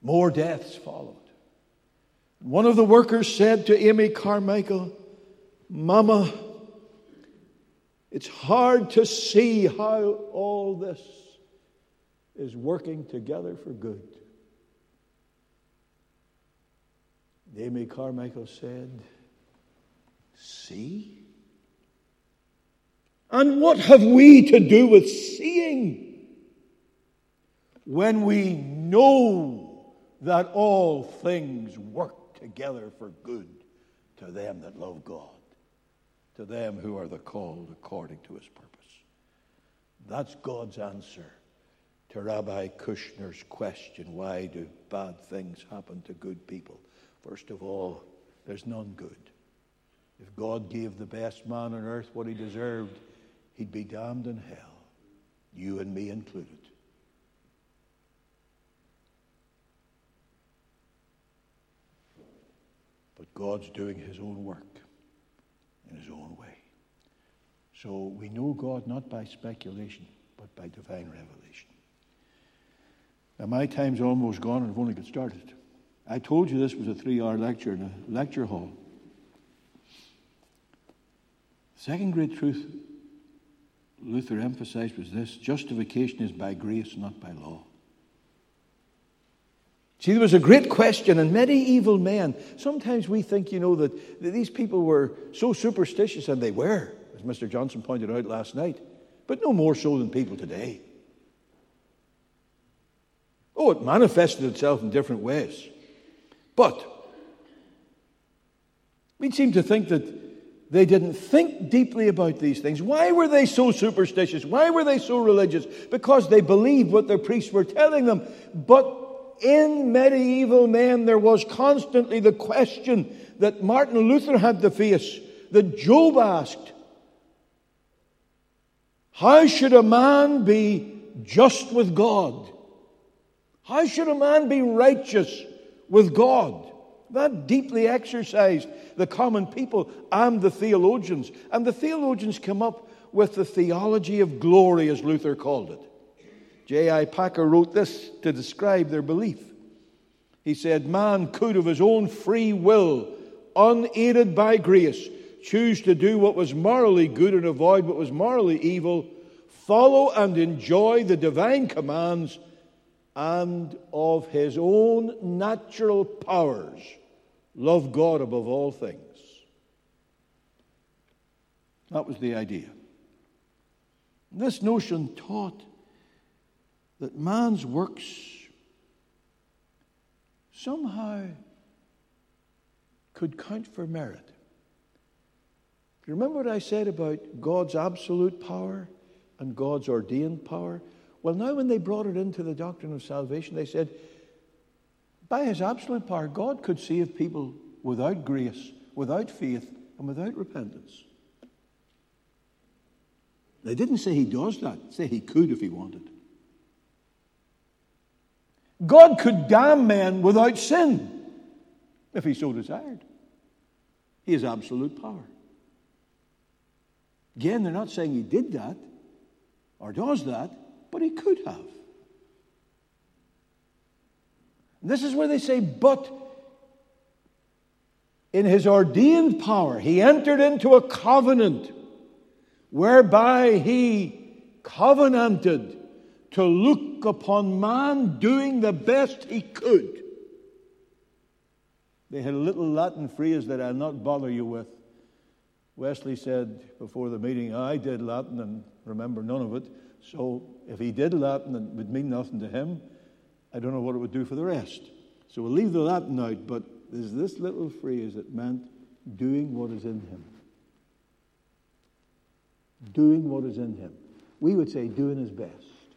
More deaths followed. One of the workers said to Amy Carmichael, "Mama, it's hard to see how all this is working together for good." Amy Carmichael said, "See? And what have we to do with seeing when we know that all things work together for good to them that love God, to them who are the called according to his purpose?" That's God's answer to Rabbi Kushner's question, why do bad things happen to good people? First of all, there's none good. If God gave the best man on earth what he deserved, he'd be damned in hell, you and me included. But God's doing his own work in his own way. So we know God not by speculation, but by divine revelation. Now my time's almost gone and I've only got started. I told you this was a three-hour lecture in a lecture hall. The second great truth Luther emphasized was this: justification is by grace, not by law. See, there was a great question in medieval men. Sometimes we think, you know, that, that these people were so superstitious, and they were, as Mister Johnson pointed out last night, but no more so than people today. Oh, it manifested itself in different ways. But we seem to think that they didn't think deeply about these things. Why were they so superstitious? Why were they so religious? Because they believed what their priests were telling them. But in medieval men, there was constantly the question that Martin Luther had to face, that Job asked: how should a man be just with God? How should a man be righteous with God? That deeply exercised the common people and the theologians. And the theologians come up with the theology of glory, as Luther called it. J I Packer wrote this to describe their belief. He said, "Man could of his own free will, unaided by grace, choose to do what was morally good and avoid what was morally evil, follow and enjoy the divine commands, and of his own natural powers love God above all things." That was the idea. This notion taught that man's works somehow could count for merit. You remember what I said about God's absolute power and God's ordained power? Well, now when they brought it into the doctrine of salvation, they said, by his absolute power, God could save people without grace, without faith, and without repentance. They didn't say he does that. They say he could if he wanted. God could damn men without sin if he so desired. He has absolute power. Again, they're not saying he did that or does that, but he could have. This is where they say, but in his ordained power, he entered into a covenant whereby he covenanted to look upon man doing the best he could. They had a little Latin phrase that I'll not bother you with. Wesley said before the meeting, I did Latin and remember none of it. So if he did Latin, it would mean nothing to him. I don't know what it would do for the rest. So we'll leave the Latin out, but there's this little phrase that meant doing what is in him. Doing what is in him. We would say doing his best.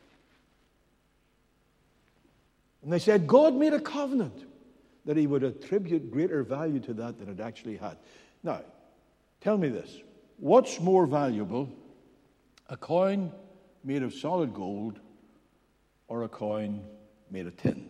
And they said God made a covenant that he would attribute greater value to that than it actually had. Now, tell me this. What's more valuable, a coin made of solid gold or a coin made of tin?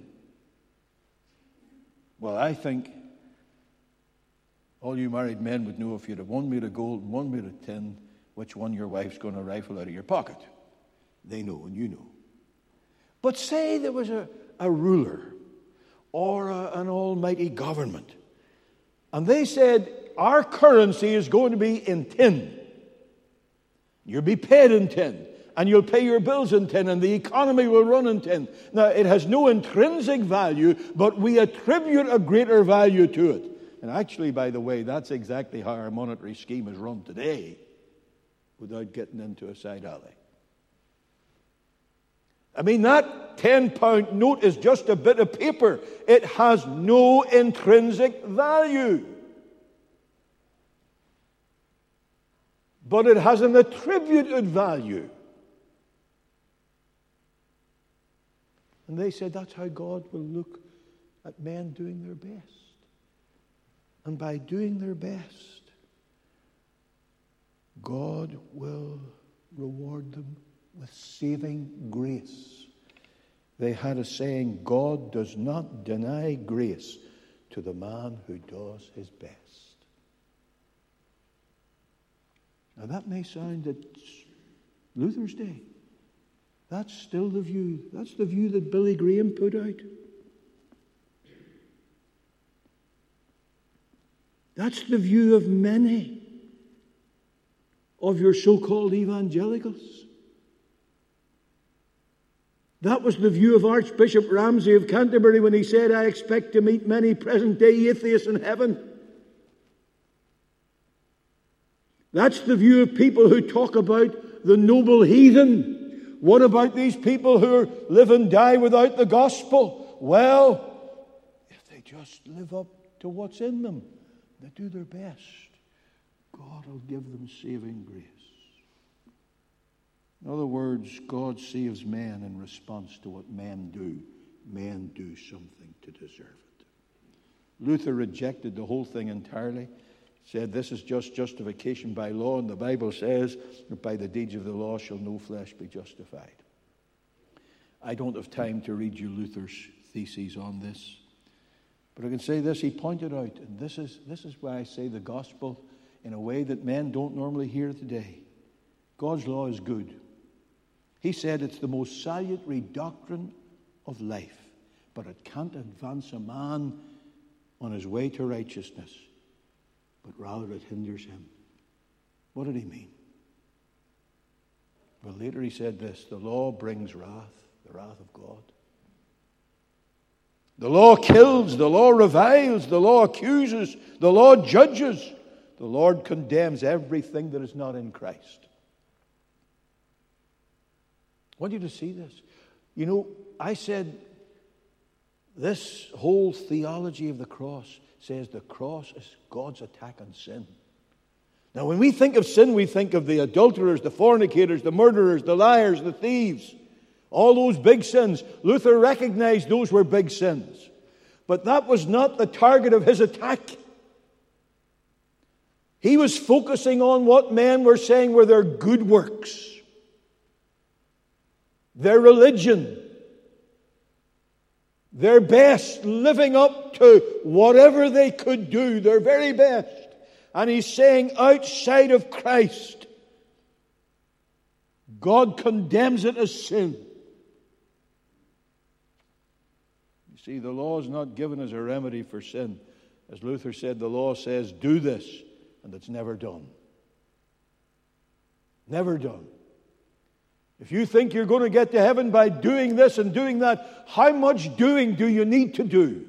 Well, I think all you married men would know if you had one made of gold and one made of tin, which one your wife's going to rifle out of your pocket. They know and you know. But say there was a, a ruler or a, an almighty government. And they said, our currency is going to be in tin. You'll be paid in tin, and you'll pay your bills in tin, and the economy will run in tin. Now, it has no intrinsic value, but we attribute a greater value to it. And actually, by the way, that's exactly how our monetary scheme is run today, without getting into a side alley. I mean, that ten-pound note is just a bit of paper. It has no intrinsic value. But it has an attributed value. And they said that's how God will look at men doing their best. And by doing their best, God will reward them with saving grace. They had a saying, God does not deny grace to the man who does his best. Now that may sound at Luther's day. That's still the view. That's the view that Billy Graham put out. That's the view of many of your so-called evangelicals. That was the view of Archbishop Ramsay of Canterbury when he said, I expect to meet many present-day atheists in heaven. That's the view of people who talk about the noble heathen. What about these people who live and die without the gospel? Well, if they just live up to what's in them, they do their best, God will give them saving grace. In other words, God saves men in response to what men do. Men do something to deserve it. Luther rejected the whole thing entirely. Said this is just justification by law, and the Bible says that by the deeds of the law shall no flesh be justified. I don't have time to read you Luther's theses on this, but I can say this. He pointed out, and this is this is why I say the gospel in a way that men don't normally hear today. God's law is good. He said it's the most salutary doctrine of life, but it can't advance a man on his way to righteousness, but rather it hinders him. What did he mean? Well, later he said this, the law brings wrath, the wrath of God. The law kills, the law reviles, the law accuses, the law judges. The Lord condemns everything that is not in Christ. I want you to see this. You know, I said this whole theology of the cross says the cross is God's attack on sin. Now, when we think of sin, we think of the adulterers, the fornicators, the murderers, the liars, the thieves. All those big sins. Luther recognized those were big sins. But that was not the target of his attack. He was focusing on what men were saying were their good works, their religion, their best, living up to whatever they could do, their very best. And he's saying outside of Christ, God condemns it as sin. You see, the law is not given as a remedy for sin. As Luther said, the law says, do this, and it's never done. Never done. If you think you're going to get to heaven by doing this and doing that, how much doing do you need to do?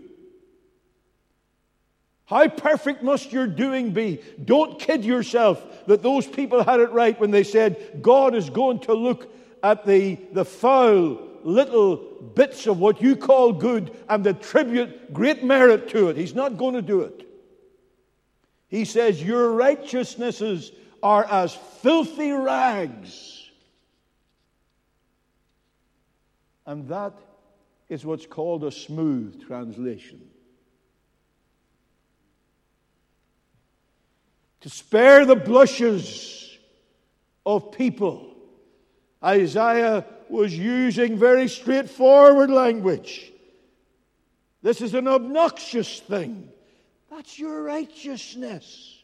How perfect must your doing be? Don't kid yourself that those people had it right when they said God is going to look at the, the foul little bits of what you call good and attribute great merit to it. He's not going to do it. He says your righteousnesses are as filthy rags. And that is what's called a smooth translation. To spare the blushes of people, Isaiah was using very straightforward language. This is an obnoxious thing. That's your righteousness.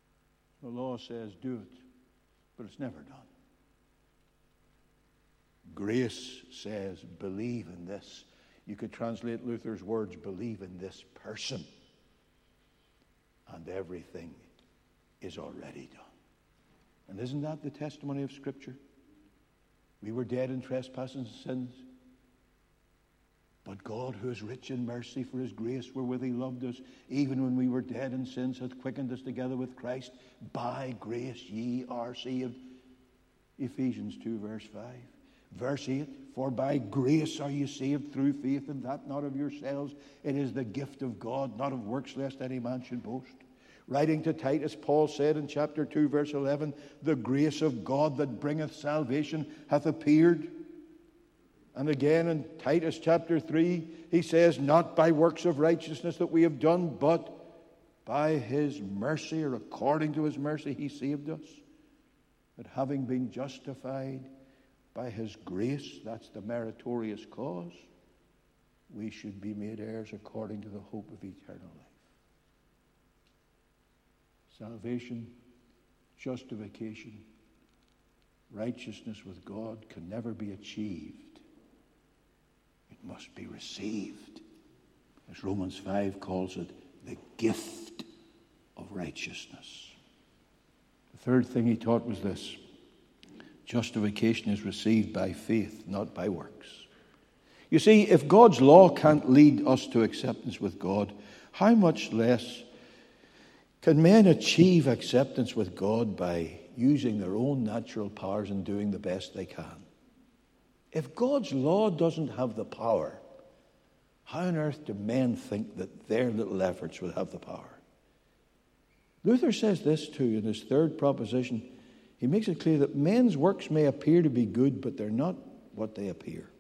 The law says do it, but it's never done. grace says, believe in this. You could translate Luther's words, believe in this person. And everything is already done. And isn't that the testimony of Scripture? We were dead in trespasses and sins. But God, who is rich in mercy, for his grace wherewith he loved us, even when we were dead in sins, hath quickened us together with Christ. By grace ye are saved. Ephesians two, verse five. Verse eight, for by grace are ye saved through faith, and that not of yourselves. It is the gift of God, not of works, lest any man should boast. Writing to Titus, Paul said in chapter two, verse eleven, the grace of God that bringeth salvation hath appeared. And again in Titus chapter three, he says, not by works of righteousness that we have done, but by his mercy, or according to his mercy, he saved us. That having been justified by his grace, that's the meritorious cause, we should be made heirs according to the hope of eternal life. Salvation, justification, righteousness with God can never be achieved. It must be received. As Romans five calls it, the gift of righteousness. The third thing he taught was this. Justification is received by faith, not by works. You see, if God's law can't lead us to acceptance with God, how much less can men achieve acceptance with God by using their own natural powers and doing the best they can? If God's law doesn't have the power, how on earth do men think that their little efforts will have the power? Luther says this too in his third proposition. He makes it clear that men's works may appear to be good, but they're not what they appear.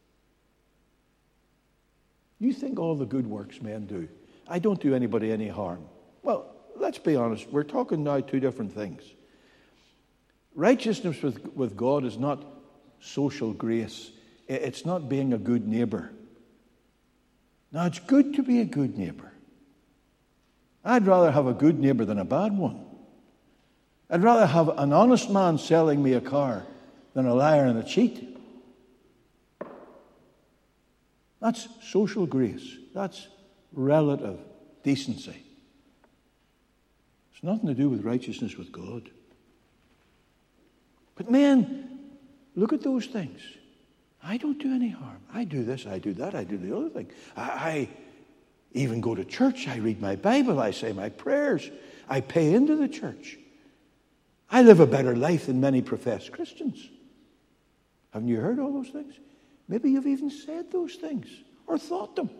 You think all the good works men do, I don't do anybody any harm. Well, let's be honest. We're talking now two different things. Righteousness with, with God is not social grace. It's not being a good neighbor. Now, it's good to be a good neighbor. I'd rather have a good neighbor than a bad one. I'd rather have an honest man selling me a car than a liar and a cheat. That's social grace. That's relative decency. It's nothing to do with righteousness with God. But men, look at those things. I don't do any harm. I do this, I do that, I do the other thing. I, I even go to church. I read my Bible. I say my prayers. I pay into the church. I live a better life than many professed Christians. Haven't you heard all those things? Maybe you've even said those things or thought them.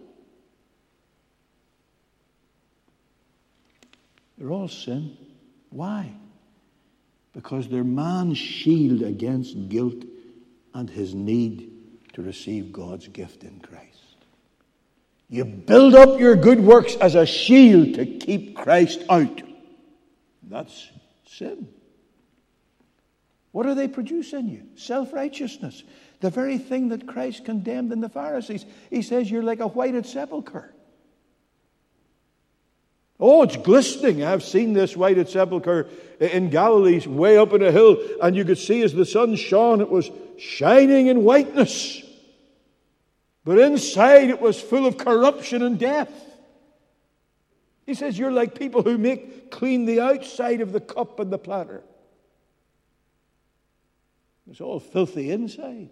They're all sin. Why? Because they're man's shield against guilt and his need to receive God's gift in Christ. You build up your good works as a shield to keep Christ out. That's sin. What do they produce in you? Self-righteousness. The very thing that Christ condemned in the Pharisees. He says you're like a whited sepulchre. Oh, it's glistening. I've seen this whited sepulchre in Galilee, way up in a hill, and you could see as the sun shone, it was shining in whiteness. But inside it was full of corruption and death. He says you're like people who make clean the outside of the cup and the platter. It's all filthy inside.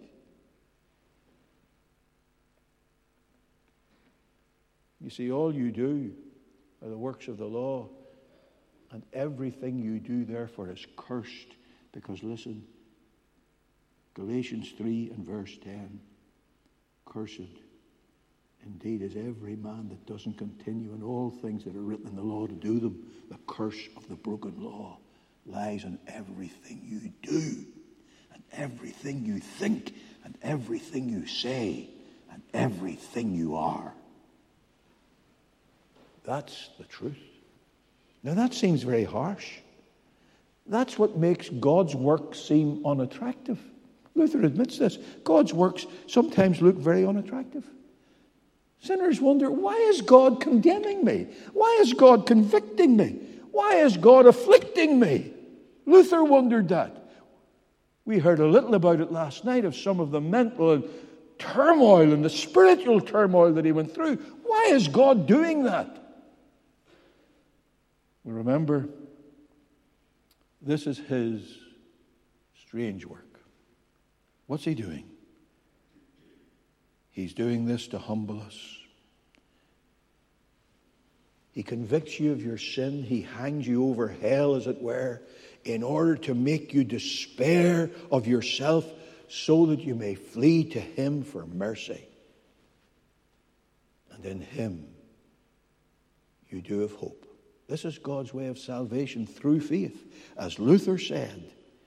You see, all you do are the works of the law, and everything you do, therefore, is cursed. Because, listen, Galatians three and verse ten, cursed indeed is every man that doesn't continue in all things that are written in the law to do them. The curse of the broken law lies in everything you do, and everything you think, and everything you say, and everything you are. That's the truth. Now that seems very harsh. That's what makes God's work seem unattractive. Luther admits this. God's works sometimes look very unattractive. Sinners wonder, why is God condemning me? Why is God convicting me? Why is God afflicting me? Luther wondered that. We heard a little about it last night, of some of the mental and turmoil and the spiritual turmoil that he went through. Why is God doing that? We remember, this is his strange work. What's he doing? He's doing this to humble us. He convicts you of your sin. He hangs you over hell, as it were, in order to make you despair of yourself, so that you may flee to him for mercy. And in him you do have hope. This is God's way of salvation through faith. As Luther said,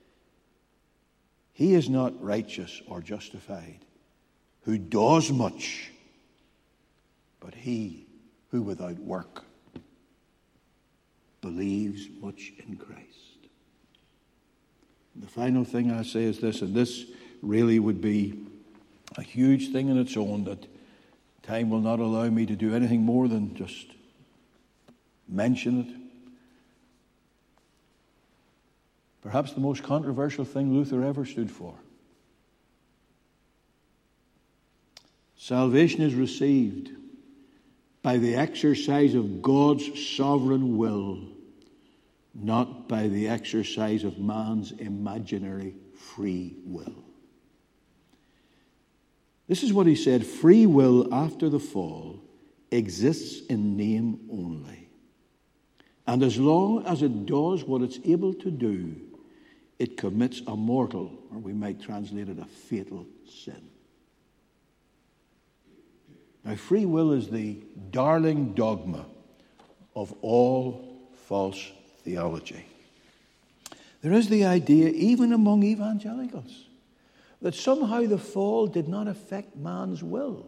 he is not righteous or justified who does much, but he who without work believes much in Christ. And the final thing I say is this, and this really would be a huge thing in its own, that time will not allow me to do anything more than just mention it. Perhaps the most controversial thing Luther ever stood for. Salvation is received by the exercise of God's sovereign will, not by the exercise of man's imaginary free will. This is what he said: free will after the fall exists in name only. And as long as it does what it's able to do, it commits a mortal, or we might translate it a fatal sin. Now, free will is the darling dogma of all false theology. There is the idea, even among evangelicals, that somehow the fall did not affect man's will.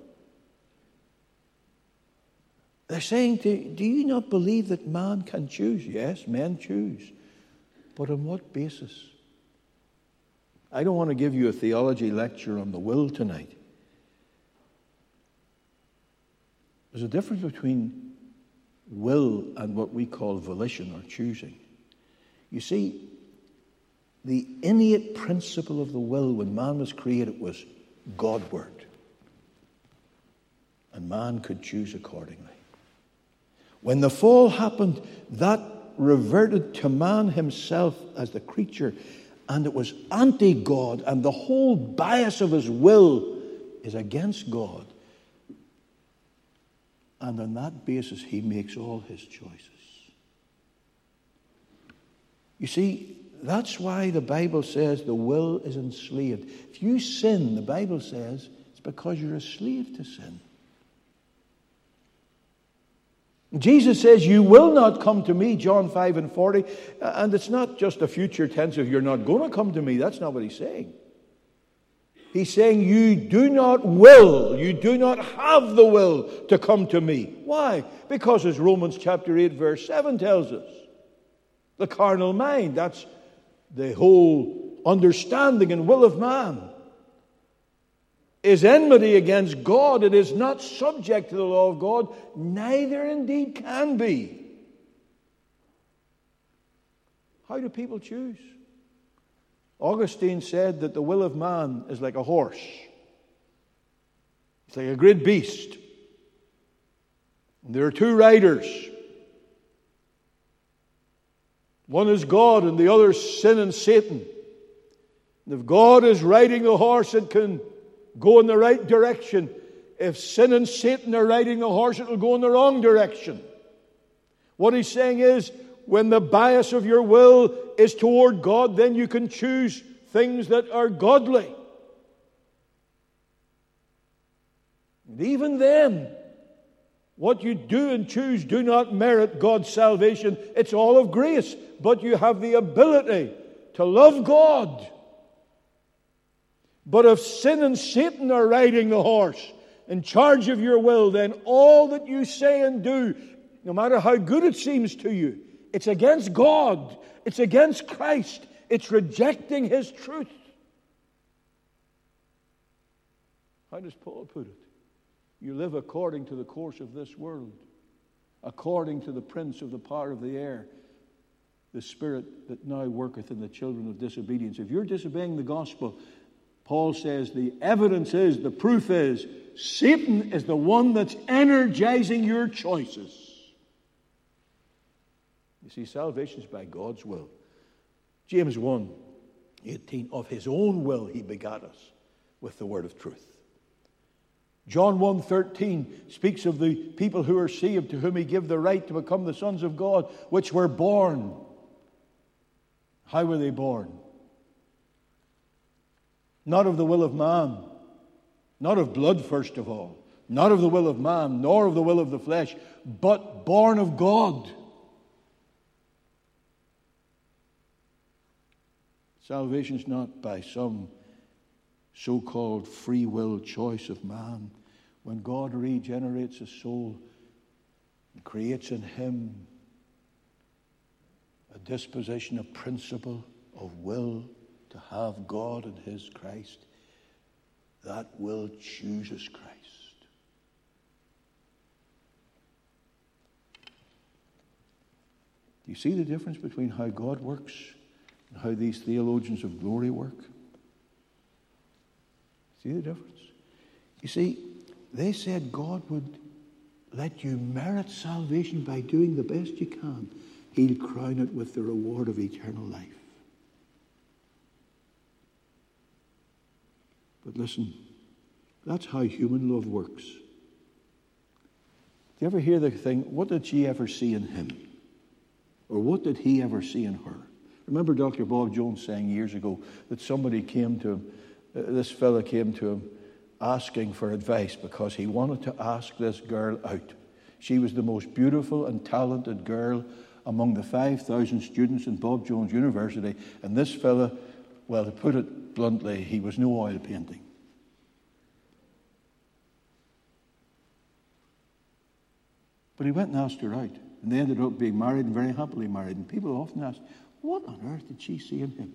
They're saying, to, do you not believe that man can choose? Yes, men choose. But on what basis? I don't want to give you a theology lecture on the will tonight. There's a difference between will and what we call volition or choosing. You see, the innate principle of the will when man was created was Godward. And man could choose accordingly. When the fall happened, that reverted to man himself as the creature, and it was anti-God, and the whole bias of his will is against God. And on that basis, he makes all his choices. You see, that's why the Bible says the will is enslaved. If you sin, the Bible says, it's because you're a slave to sin. Jesus says, you will not come to me, John five and forty. And it's not just a future tense of you're not going to come to me. That's not what he's saying. He's saying you do not will, you do not have the will to come to me. Why? Because as Romans chapter eight verse seven tells us, the carnal mind, that's the whole understanding and will of man, is enmity against God. It is not subject to the law of God, neither indeed can be. How do people choose? Augustine said that the will of man is like a horse. It's like a great beast. And there are two riders. One is God and the other is sin and Satan. And if God is riding the horse, it can go in the right direction. If sin and Satan are riding the horse, it will go in the wrong direction. What he's saying is, when the bias of your will is toward God, then you can choose things that are godly. And even then, what you do and choose do not merit God's salvation. It's all of grace. But you have the ability to love God. But if sin and Satan are riding the horse in charge of your will, then all that you say and do, no matter how good it seems to you, it's against God. It's against Christ. It's rejecting His truth. How does Paul put it? You live according to the course of this world, according to the prince of the power of the air, the spirit that now worketh in the children of disobedience. If you're disobeying the gospel, Paul says the evidence is, the proof is, Satan is the one that's energizing your choices. You see, salvation is by God's will. James one eighteen, of his own will he begat us with the word of truth. John one thirteen speaks of the people who are saved, to whom he gave the right to become the sons of God, which were born. How were they born? Not of the will of man, not of blood first of all, not of the will of man, nor of the will of the flesh, but born of God. Salvation is not by some so-called free will choice of man. When God regenerates a soul and creates in him a disposition, a principle of will to have God and his Christ, that will chooses Christ. Do you see the difference between how God works and how these theologians of glory work? See the difference? You see, they said God would let you merit salvation by doing the best you can. He'll crown it with the reward of eternal life. But listen, that's how human love works. Do you ever hear the thing, what did she ever see in him? Or what did he ever see in her? Remember Doctor Bob Jones saying years ago that somebody came to him, uh, this fella came to him asking for advice because he wanted to ask this girl out. She was the most beautiful and talented girl among the five thousand students in Bob Jones University. And this fella, well, to put it bluntly, he was no oil painting. But he went and asked her out. And they ended up being married and very happily married. And people often ask, what on earth did she see in him?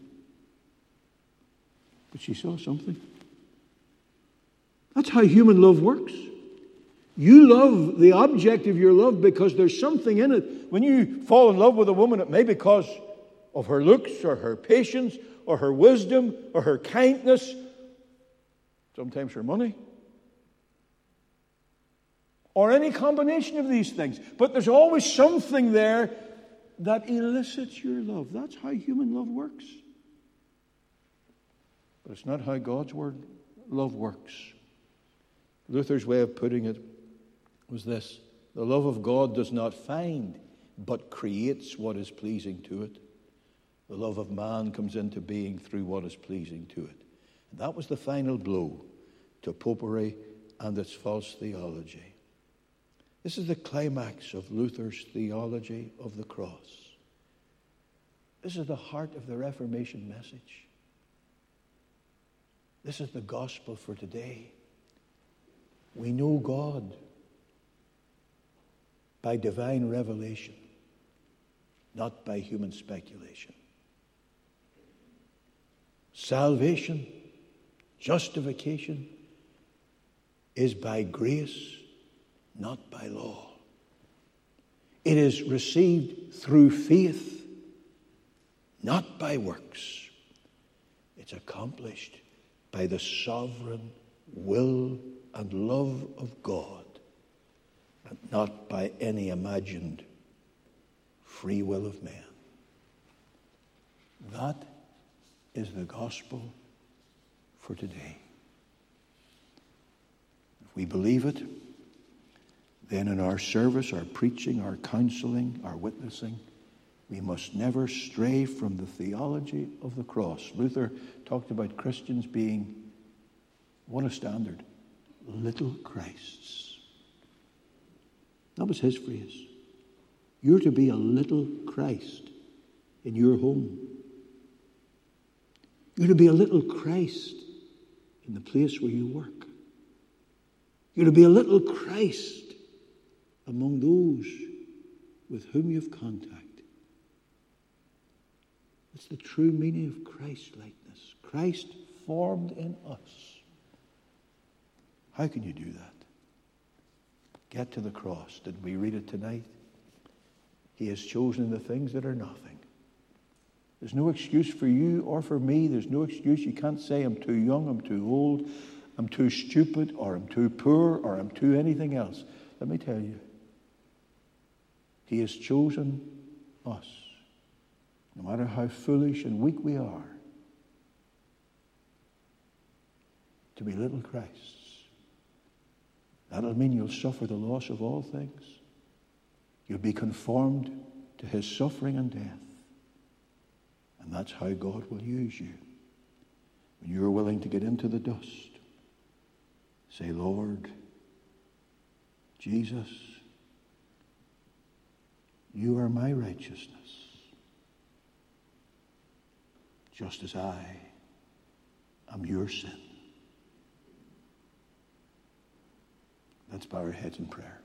But she saw something. That's how human love works. You love the object of your love because there's something in it. When you fall in love with a woman, it may be because of her looks or her patience or her wisdom or her kindness, sometimes her money, or any combination of these things. But there's always something there that elicits your love. That's how human love works. But it's not how God's word love works. Luther's way of putting it was this: the love of God does not find, but creates what is pleasing to it. The love of man comes into being through what is pleasing to it. And that was the final blow to popery and its false theology. This is the climax of Luther's theology of the cross. This is the heart of the Reformation message. This is the gospel for today. We know God by divine revelation, not by human speculation. Salvation, justification, is by grace, not by law. It is received through faith, not by works. It's accomplished by the sovereign will and love of God, and not by any imagined free will of man. That is the gospel for today. If we believe it, then in our service, our preaching, our counseling, our witnessing, we must never stray from the theology of the cross. Luther talked about Christians being, what a standard, little Christs. That was his phrase. You're to be a little Christ in your home. You're to be a little Christ in the place where you work. You're to be a little Christ among those with whom you've contact. It's the true meaning of Christ-likeness. Christ formed in us. How can you do that? Get to the cross. Did we read it tonight? He has chosen the things that are nothing There's no excuse for you or for me. There's no excuse. You can't say, I'm too young, I'm too old, I'm too stupid, or I'm too poor, or I'm too anything else. Let me tell you, He has chosen us, no matter how foolish and weak we are, to be little Christs. That'll mean you'll suffer the loss of all things. You'll be conformed to His suffering and death. And that's how God will use you. When you're willing to get into the dust, say, Lord, Jesus, you are my righteousness, just as I am your sin. Let's bow our heads in prayer.